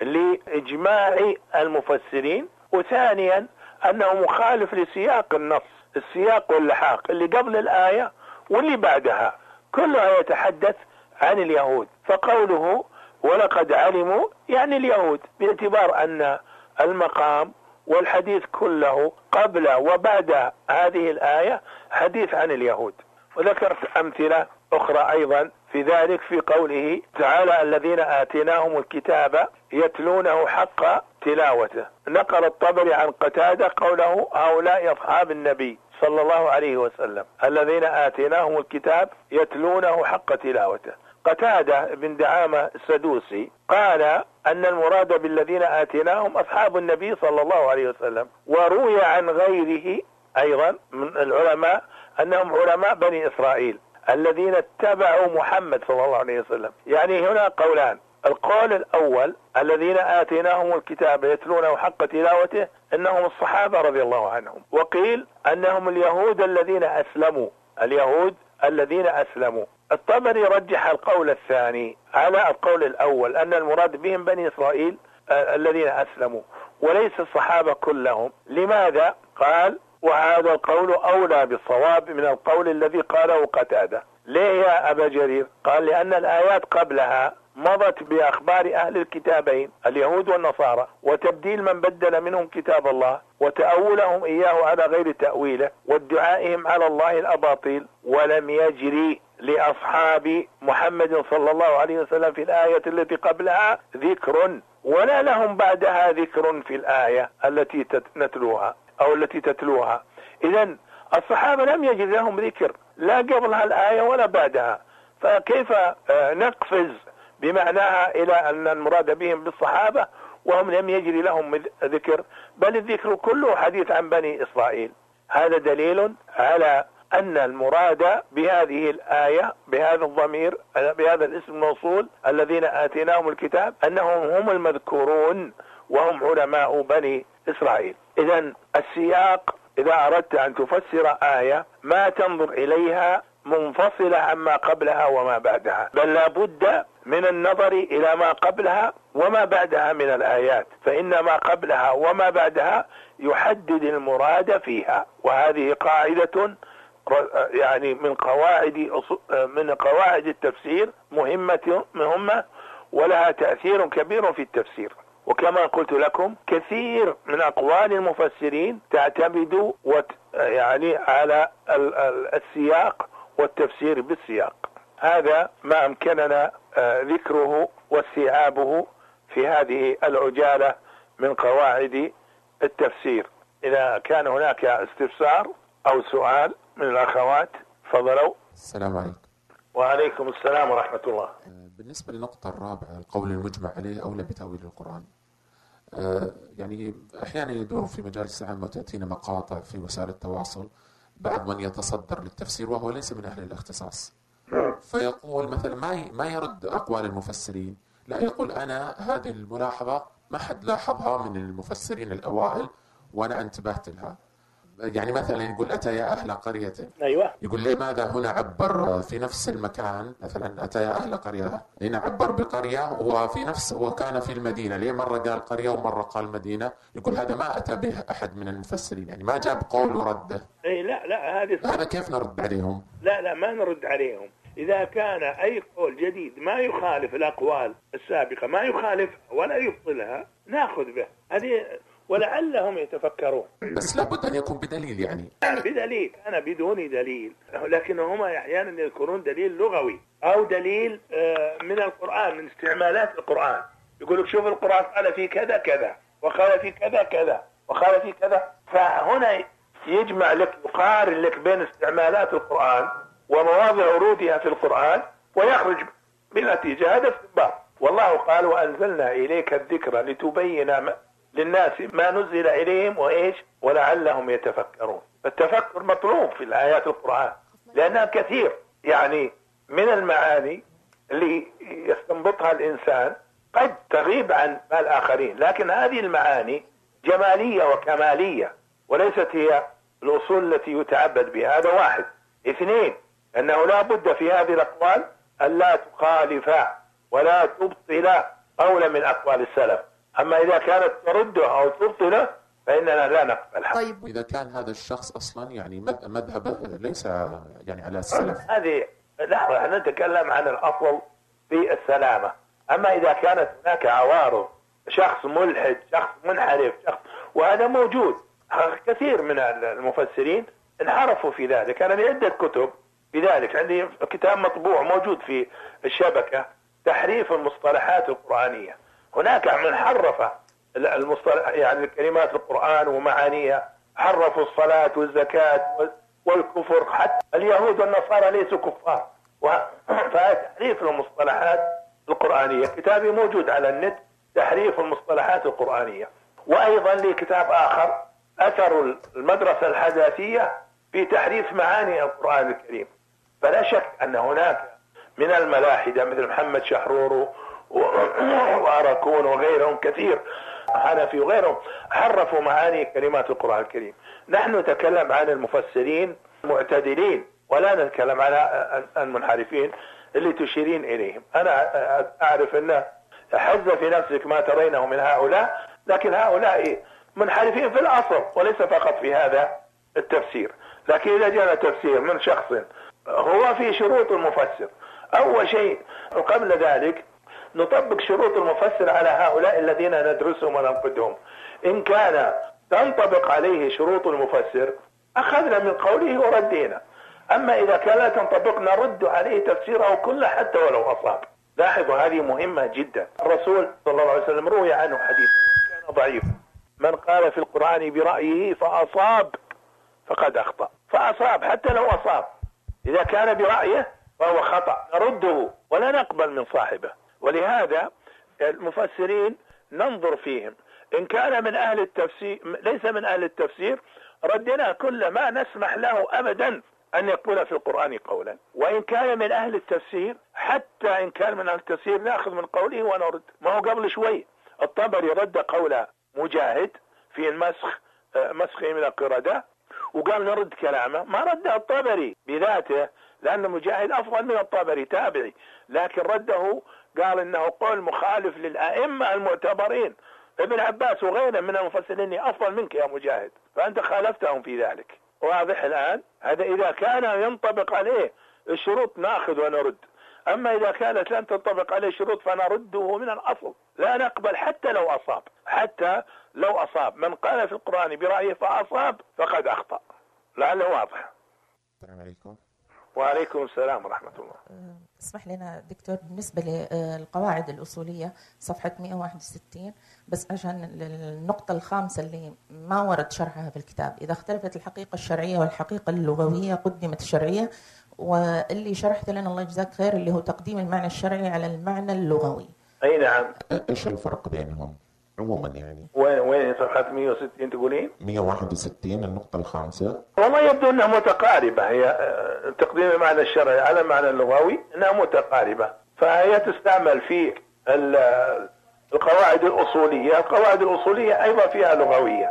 لإجماع المفسرين، وثانيا أنه مخالف لسياق النص، السياق واللحاق اللي قبل الآية واللي بعدها كلها يتحدث عن اليهود. فقوله ولقد علموا يعني اليهود، باعتبار أن المقام والحديث كله قبل وبعد هذه الآية حديث عن اليهود. وذكرت أمثلة أخرى أيضا في ذلك في قوله تعالى: الذين آتيناهم الكتاب يتلونه حق تلاوته. نقل الطبري عن قتادة قوله: هؤلاء أصحاب النبي صلى الله عليه وسلم الذين آتيناهم الكتاب يتلونه حق تلاوته. قتادة بن دعامة السدوسي قال أن المراد بالذين آتيناهم أصحاب النبي صلى الله عليه وسلم. وروي عن غيره أيضا من العلماء أنهم علماء بني إسرائيل الذين اتبعوا محمد صلى الله عليه وسلم. يعني هنا قولان: القول الأول الذين آتيناهم الكتاب يتلونه حق تلاوته إنهم الصحابة رضي الله عنهم، وقيل أنهم اليهود الذين أسلموا، اليهود الذين أسلموا. الطبري رجح القول الثاني على القول الأول أن المراد بهم بني إسرائيل الذين أسلموا وليس الصحابة كلهم. لماذا؟ قال: وهذا القول أولى بالصواب من القول الذي قاله قتادة. ليه يا أبا جرير؟ قال: لأن الآيات قبلها مضت بأخبار أهل الكتابين اليهود والنصارى وتبديل من بدل منهم كتاب الله وتأولهم إياه على غير تأويله وادعائهم على الله الأباطيل، ولم يجري لأصحاب محمد صلى الله عليه وسلم في الآية التي قبلها ذكر ولا لهم بعدها ذكر في الآية التي نتلوها أو التي تتلوها. إذن الصحابة لم يجد لهم ذكر لا قبلها الآية ولا بعدها، فكيف نقفز بمعناها إلى أن المراد بهم بالصحابة وهم لم يجري لهم ذكر، بل الذكر كله حديث عن بني إسرائيل. هذا دليل على أن المراد بهذه الآية بهذا الضمير بهذا الاسم الموصول الذين آتيناهم الكتاب أنهم هم المذكورون وهم علماء بني إسرائيل. إذن السياق إذا أردت أن تفسر آية ما تنظر إليها منفصلة عما قبلها وما بعدها، بل لا بد من النظر إلى ما قبلها وما بعدها من الآيات، فإن ما قبلها وما بعدها يحدد المراد فيها. وهذه قاعدة يعني من قواعد من قواعد التفسير مهمة مهمة ولها تأثير كبير في التفسير. وكما قلت لكم كثير من أقوال المفسرين تعتمد يعني على السياق والتفسير بالسياق. هذا ما أمكننا ذكره واستيعابه في هذه العجالة من قواعد التفسير. إذا كان هناك استفسار أو سؤال من الأخوات فضلوا. السلام عليكم. وعليكم السلام ورحمة الله. بالنسبة للنقطة الرابعة القول المجمع عليه أولى بتأويل القرآن، يعني أحيانا يدور في مجالس العامة وتأتينا مقاطع في وسائل التواصل بعض من يتصدر للتفسير وهو ليس من أهل الاختصاص، فيقول مثلا ما ما يرد أقوال المفسرين، لا يقول أنا هذه الملاحظة ما حد لاحظها من المفسرين الأوائل وأنا انتبهت لها. يعني مثلا يقول أتى يا أهل قرية، أيوة. يقول لماذا هنا عبر في نفس المكان مثلا أتى يا أهل قرية، لأن عبر بقرية وفي نفس وكان في المدينة، ليه مرة قال قرية ومرة قال مدينة. يقول هذا ما أتى به أحد من المفسرين، يعني ما جاب قول ورده. أي لا لا هذه هذا كيف نرد عليهم؟ لا لا ما نرد عليهم. إذا كان أي قول جديد ما يخالف الأقوال السابقة ما يخالف ولا يبطلها نأخذ به، هذه ولعلهم يتفكرون. بس لابد أن يكون بدليل، يعني بدليل. أنا بدون دليل، لكن هم أحيانا يذكرون دليل لغوي أو دليل من القرآن من استعمالات القرآن. يقولك شوف القرآن قال في كذا كذا وقال في كذا كذا وقال في كذا، فهنا يجمع لك يقارن لك بين استعمالات القرآن ومواضع ورودها في القرآن ويخرج بنتيجة هذا استنباط. والله قال وأنزلنا إليك الذكر لتبين للناس ما نزل إليهم وإيش ولعلهم يتفكرون. فالتفكر مطلوب في الآيات القرآن لأنها كثير يعني من المعاني اللي يستنبطها الإنسان قد تغيب عن الآخرين، لكن هذه المعاني جمالية وكمالية وليست هي الأصول التي يتعبد بها. هذا واحد. اثنين، أنه لا بد في هذه الأقوال أن لا تخالف ولا تبطل قولا من أقوال السلف. أما إذا كانت ترده أو تبطله فإننا لا نقبلها. طيب إذا كان هذا الشخص أصلا يعني مذهبه ليس يعني على السلف، هذه لحظة احنا نتكلم عن الأصل في السلامة. أما إذا كانت هناك عوارض، شخص ملحد، شخص منحرف، شخص وهذا موجود، كثير من المفسرين انحرفوا في ذلك. أنا عدة كتب بذلك، عندي كتاب مطبوع موجود في الشبكة تحريف المصطلحات القرآنية. هناك من حرف المصطلح يعني كلمات القرآن ومعانيها، حرفوا الصلاة والزكاة والكفر، حتى اليهود والنصارى ليسوا كفار. فتحريف المصطلحات القرآنية كتابي موجود على النت تحريف المصطلحات القرآنية. وأيضا لي كتاب آخر أثر المدرسة الحداثية في تحريف معاني القرآن الكريم. فلا شك أن هناك من الملاحدة مثل محمد شحرور وأراكون وغيرهم كثير حنفي وغيرهم حرفوا معاني كلمات القرآن الكريم. نحن نتكلم عن المفسرين المعتدلين ولا نتكلم عن المنحرفين اللي تشيرين إليهم. أنا أعرف أن حز في نفسك ما ترينه من هؤلاء، لكن هؤلاء منحرفين في الأصل وليس فقط في هذا التفسير. لكن إذا جاء تفسير من شخص هو في شروط المفسر، أول شيء قبل ذلك نطبق شروط المفسر على هؤلاء الذين ندرسهم وننقدهم. إن كان تنطبق عليه شروط المفسر أخذنا من قوله وردينا، أما إذا كان لا تنطبق نرد عليه تفسيره كله حتى ولو أصاب. لاحظوا هذه مهمة جدا. الرسول صلى الله عليه وسلم روي عنه حديث كان ضعيف: من قال في القرآن برأيه فأصاب فقد أخطأ. فأصاب حتى لو أصاب، إذا كان برأيه فهو خطأ نرده ولا نقبل من صاحبه. ولهذا المفسرين ننظر فيهم، إن كان من أهل التفسير ليس من أهل التفسير ردنا كل ما نسمح له أبدا أن يقول في القرآن قولا، وإن كان من أهل التفسير حتى إن كان من أهل التفسير نأخذ من قوله ونرد. ما هو قبل شوي الطبري رد قول مجاهد في المسخ مسخه من القردة وقال نرد كلامه، ما رد الطبري بذاته لأن مجاهد أفضل من الطبري تابعي، لكن رده قال إنه قول مخالف للأئمة المعتبرين، ابن عباس وغيره من المفسرين أفضل منك يا مجاهد، فأنت خالفتهم في ذلك. واضح الآن؟ هذا إذا كان ينطبق عليه الشروط نأخذ ونرد، أما إذا كانت لم تنطبق عليه الشروط فنرده من الأصل، لا نقبل حتى لو أصاب، حتى لو أصاب. من قال في القرآن برأيه فأصاب فقد أخطأ. لعله واضح. السلام عليكم. وعليكم السلام ورحمة الله. اسمح لنا دكتور بالنسبة للقواعد الأصولية صفحة مئة وواحد وستين، بس عشان النقطة الخامسة اللي ما ورد شرحها في الكتاب، إذا اختلفت الحقيقة الشرعية والحقيقة اللغوية قدمت الشرعية، واللي شرحت لنا الله يجزاك خير اللي هو تقديم المعنى الشرعي على المعنى اللغوي. أي نعم. إيش الفرق بينهم عموما يعني؟ وين وين صفحة مئة وستين تقولين؟ مئة وواحد وستين النقطة الخامسة. والله يبدو أنها متقاربة، هي تقديم المعنى الشرعي على المعنى اللغوي أنها متقاربة، فهي تستعمل في القواعد الأصولية. القواعد الأصولية أيضا فيها لغوية.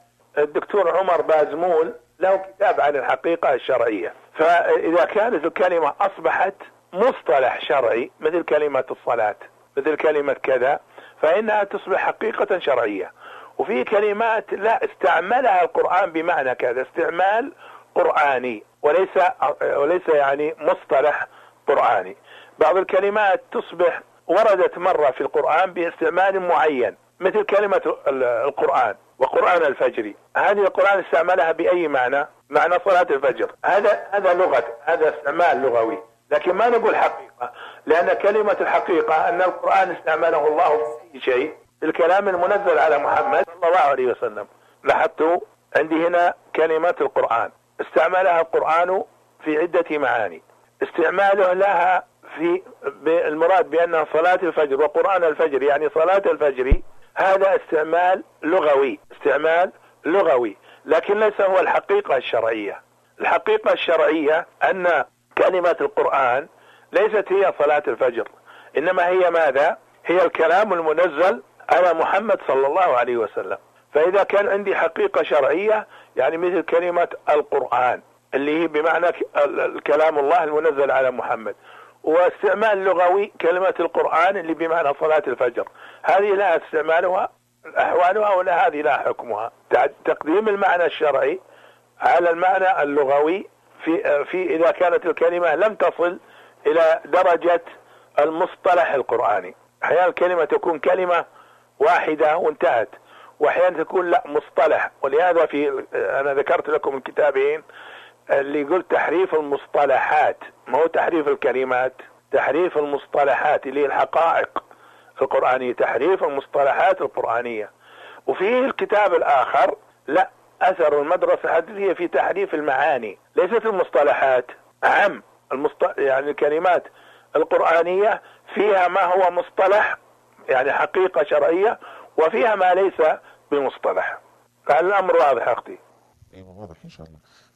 الدكتور عمر بازمول له كتاب عن الحقيقة الشرعية، فإذا كانت الكلمة أصبحت مصطلح شرعي مثل كلمة الصلاة مثل كلمة كذا فإنها تصبح حقيقة شرعية. وفي كلمات لا استعملها القرآن بمعنى كذا، استعمال قرآني وليس وليس يعني مصطلح قرآني. بعض الكلمات تصبح وردت مرة في القرآن باستعمال معين مثل كلمة القرآن وقرآن الفجر، هذه القرآن استعملها بأي معنى؟ معنى صلاة الفجر، هذا هذا لغة، هذا استعمال لغوي، لكن ما نقول حقيقة، لأن كلمة الحقيقة أن القرآن استعمله الله في أي شيء، الكلام المنزل على محمد صلى الله عليه وسلم. لاحظتوا عندي هنا كلمة القرآن استعملها القرآن في عدة معاني، استعماله لها في المراد بأنها صلاة الفجر وقرآن الفجر يعني صلاة الفجر، هذا استعمال لغوي، استعمال لغوي، لكن ليس هو الحقيقة الشرعية. الحقيقة الشرعية أن كلمة القرآن ليست هي صلاة الفجر، إنما هي ماذا؟ هي الكلام المنزل على محمد صلى الله عليه وسلم. فإذا كان عندي حقيقة شرعية يعني مثل كلمة القرآن اللي هي بمعنى الكلام الله المنزل على محمد، واستعمال لغوي كلمة القرآن اللي بمعنى صلاة الفجر، هذه لها استعمالها أحوالها ولا هذه لا حكمها. تقديم المعنى الشرعي على المعنى اللغوي في في إذا كانت الكلمة لم تصل إلى درجة المصطلح القرآني. أحيانا الكلمة تكون كلمة واحدة وانتهت، وأحيانا تكون لا مصطلح. ولهذا في أنا ذكرت لكم الكتابين اللي قلت تحريف المصطلحات، ما هو تحريف الكلمات، تحريف المصطلحات اللي هي الحقائق القرآنية، تحريف المصطلحات القرآنية. وفيه الكتاب الآخر لا أثر المدرسة الحديثية في تحريف المعاني، ليست المصطلحات أهم المصط... يعني الكلمات القرآنية فيها ما هو مصطلح يعني حقيقة شرعية، وفيها ما ليس بمصطلح. فالأمر واضح أختي. ايوه واضح ان شاء الله.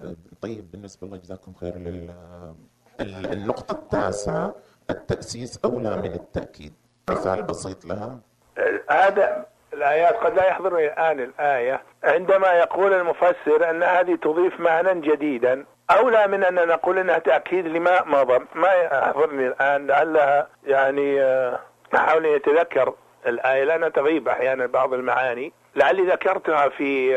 طيب بالنسبه الله جزاكم خير لل النقطه التاسعه، التاسيس اولى من التاكيد، مثال بسيط لها. هذا الايات قد لا يحضرني الان الايه عندما يقول المفسر ان هذه تضيف معنى جديدا، اولى من ان نقول انها تاكيد لما مضى. ما يحضرني الان، لعلها يعني احاول اتذكر الايه لانها تغيب احيانا بعض المعاني، لعلي ذكرتها في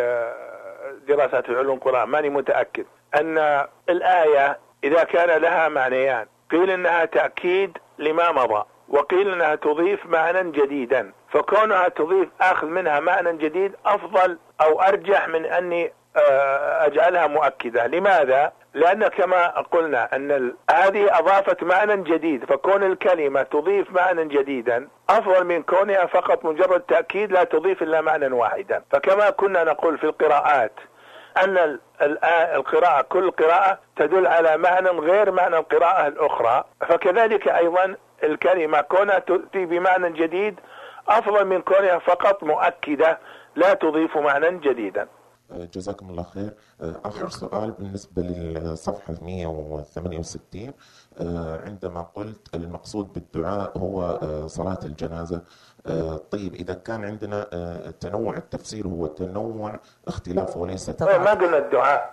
دراسات في علوم القرآن ماني متأكد. أن الآية إذا كان لها معنيان، قيل إنها تأكيد لما مضى، وقيل إنها تضيف معنى جديدا، فكونها تضيف أخذ منها معنى جديد أفضل أو أرجح من أني أجعلها مؤكدة. لماذا؟ لأن كما قلنا أن هذه أضافت معنى جديد، فكون الكلمة تضيف معنى جديدا أفضل من كونها فقط مجرد تأكيد لا تضيف إلا معنى واحدا. فكما كنا نقول في القراءات أن القراءة كل قراءة تدل على معنى غير معنى القراءة الأخرى، فكذلك أيضا الكلمة كونها تأتي بمعنى جديد أفضل من كونها فقط مؤكدة لا تضيف معنى جديدا. جزاكم الله خير. آخر سؤال بالنسبة للصفحة مئة وثمانية وستين، عندما قلت المقصود بالدعاء هو صلاة الجنازة. طيب إذا كان عندنا تنوع التفسير هو تنوع اختلافه وليس ما قلنا الدعاء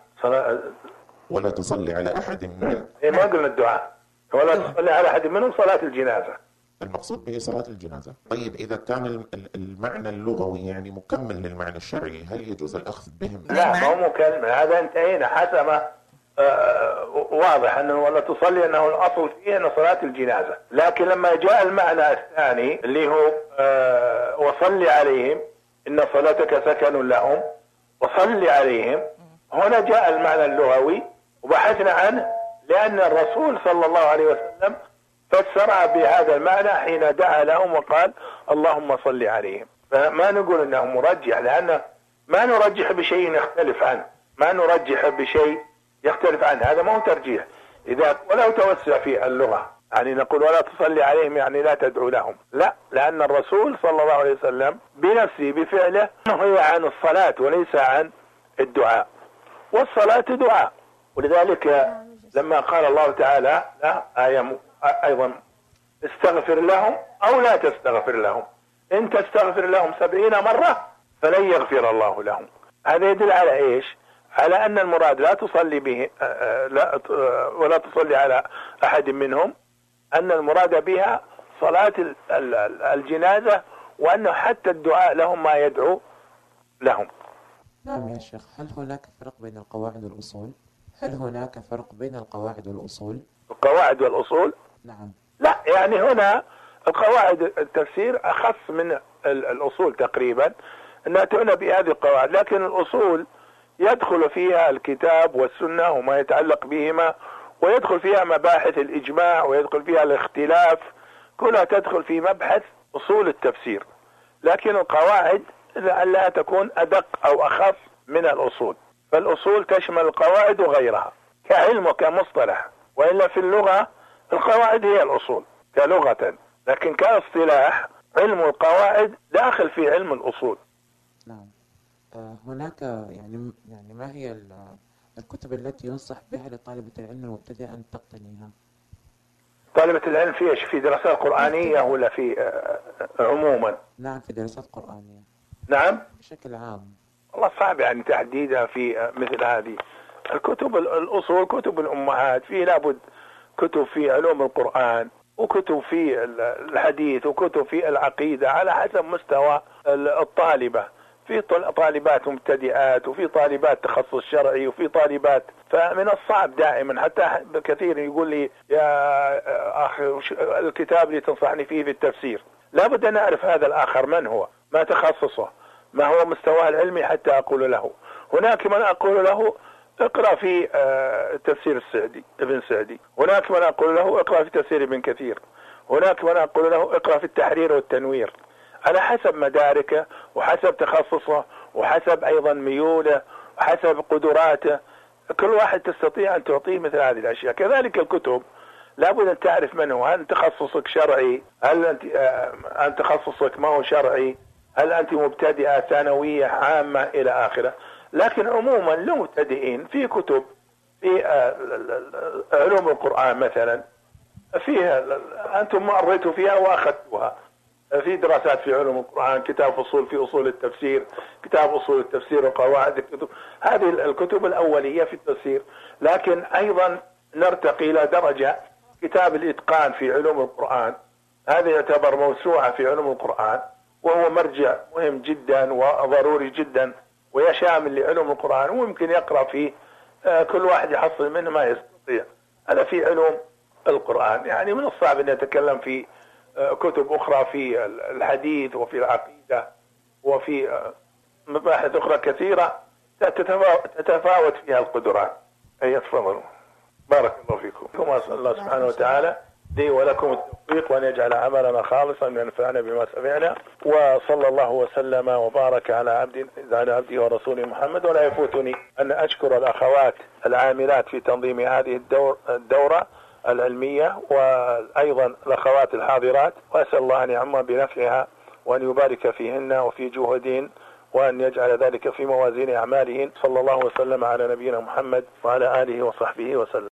ولا تصلي على أحد منهم. ما قلنا الدعاء ولا تصلي على أحد منهم صلاة الجنازة. المقصود به صلاة الجنازة. طيب إذا كان المعنى اللغوي يعني مكمل للمعنى الشرعي هل يجوز الأخذ بهم؟ لا ما هو مكمل، هذا انتهينا حسب آه واضح أنه ولا تصلي أنه الأصل فيه أنه صلاة الجنازة. لكن لما جاء المعنى الثاني اللي هو آه وصلي عليهم إن صلاتك سكن لهم وصلي عليهم، هنا جاء المعنى اللغوي وبحثنا عنه لأن الرسول صلى الله عليه وسلم فسرها بهذا المعنى حين دعا لهم وقال اللهم صل عليهم. فما نقول انه مرجح، لان ما نرجح بشيء يختلف عنه، ما نرجح بشيء يختلف عنه، هذا ما هو ترجيح. اذا ولو توسع في اللغة يعني نقول ولا تصلي عليهم يعني لا تدعو لهم، لا، لان الرسول صلى الله عليه وسلم بنفسه بفعله نهي عن الصلاة وليس عن الدعاء، والصلاة دعاء. ولذلك لما قال الله تعالى لا آية أيضا استغفر لهم أو لا تستغفر لهم إن تستغفر لهم سبعين مرة فلن يغفر الله لهم. هذا يدل على إيش؟ على أن المراد لا تصلي به لا ولا تصلي على أحد منهم، أن المراد بها صلاة الجنازة، وأنه حتى الدعاء لهم ما يدعو لهم. نعم يا شيخ، هل هناك فرق بين القواعد والأصول؟ هل هناك فرق بين القواعد والأصول؟ القواعد والأصول؟ نعم. لا، يعني هنا القواعد التفسير أخص من الأصول تقريبا، أنها تعنى بهذه القواعد، لكن الأصول يدخل فيها الكتاب والسنة وما يتعلق بهما، ويدخل فيها مباحث الإجماع ويدخل فيها الاختلاف، كلها تدخل في مبحث أصول التفسير. لكن القواعد لعلها تكون أدق أو أخف من الأصول، فالأصول تشمل القواعد وغيرها كعلم وكمصطلح، وإلا في اللغة القواعد هي الأصول كلغة، لكن كاصطلاح علم القواعد داخل في علم الأصول. نعم. آه هناك يعني يعني ما هي الكتب التي ينصح بها لطالبة العلم المبتدئ أن تقتنيها؟ طالبة العلم في ايش؟ في دراسات قرآنية ولا في آه عموما؟ نعم في دراسات قرآنية. نعم بشكل عام. والله صعب يعني تحديدها في آه مثل هذه الكتب. الأصول كتب الأمهات، في لابد كتب في علوم القرآن وكتب في الحديث وكتب في العقيدة على حسب مستوى الطالبة. في طالبات مبتدئات وفي طالبات تخصص شرعي وفي طالبات، فمن الصعب دائما حتى كثير يقول لي يا أخي الكتاب اللي تنصحني فيه في التفسير، لابد أن أعرف هذا الآخر من هو، ما تخصصه، ما هو مستواه العلمي حتى أقول له. هناك من أقول له اقرأ في تفسير السعدي ابن سعدي، هناك من أقول له اقرأ في تفسير ابن كثير، هناك من أقول له اقرأ في التحرير والتنوير، على حسب مداركه وحسب تخصصه وحسب أيضا ميوله وحسب قدراته. كل واحد تستطيع أن تعطيه مثل هذه الأشياء. كذلك الكتب لابد أن تعرف من هو، هل تخصصك شرعي، هل أنت أن تخصصك ما هو شرعي، هل أنت مبتدئة ثانوية عامة إلى آخره. لكن عموما للمبتدئين في كتب في علوم القرآن مثلا فيها أنتم مريتوا فيها وأخذتوها، في دراسات في علوم القرآن، كتاب فصول في أصول التفسير، كتاب أصول التفسير وقواعد الكتب، هذه الكتب الأولية في التفسير. لكن أيضا نرتقي إلى درجة كتاب الإتقان في علوم القرآن، هذا يعتبر موسوعة في علوم القرآن، وهو مرجع مهم جدا وضروري جدا ويشامل لعلوم القرآن، ويمكن يقرأ فيه كل واحد يحصل منه ما يستطيع. هذا في علوم القرآن. يعني من الصعب أن يتكلم في كتب أخرى في الحديث وفي العقيدة وفي مباحث أخرى كثيرة تتفاوت فيها القدرات. أي تفضلوا، بارك الله فيكم. وأسأل الله سبحانه وتعالى لي ولكم التوفيق وأن يجعل عملنا خالصا وينفعنا بما سمعنا، وصلى الله وسلم وبارك على عبد على عبده ورسوله محمد. ولا يفوتني أن أشكر الأخوات العاملات في تنظيم هذه الدور الدورة العلمية وأيضا الأخوات الحاضرات، وأسأل الله أن يعم بنفعها وأن يبارك فيهن وفي جهدهن وأن يجعل ذلك في موازين أعمالهن. صلى الله وسلم على نبينا محمد وعلى آله وصحبه وسلم.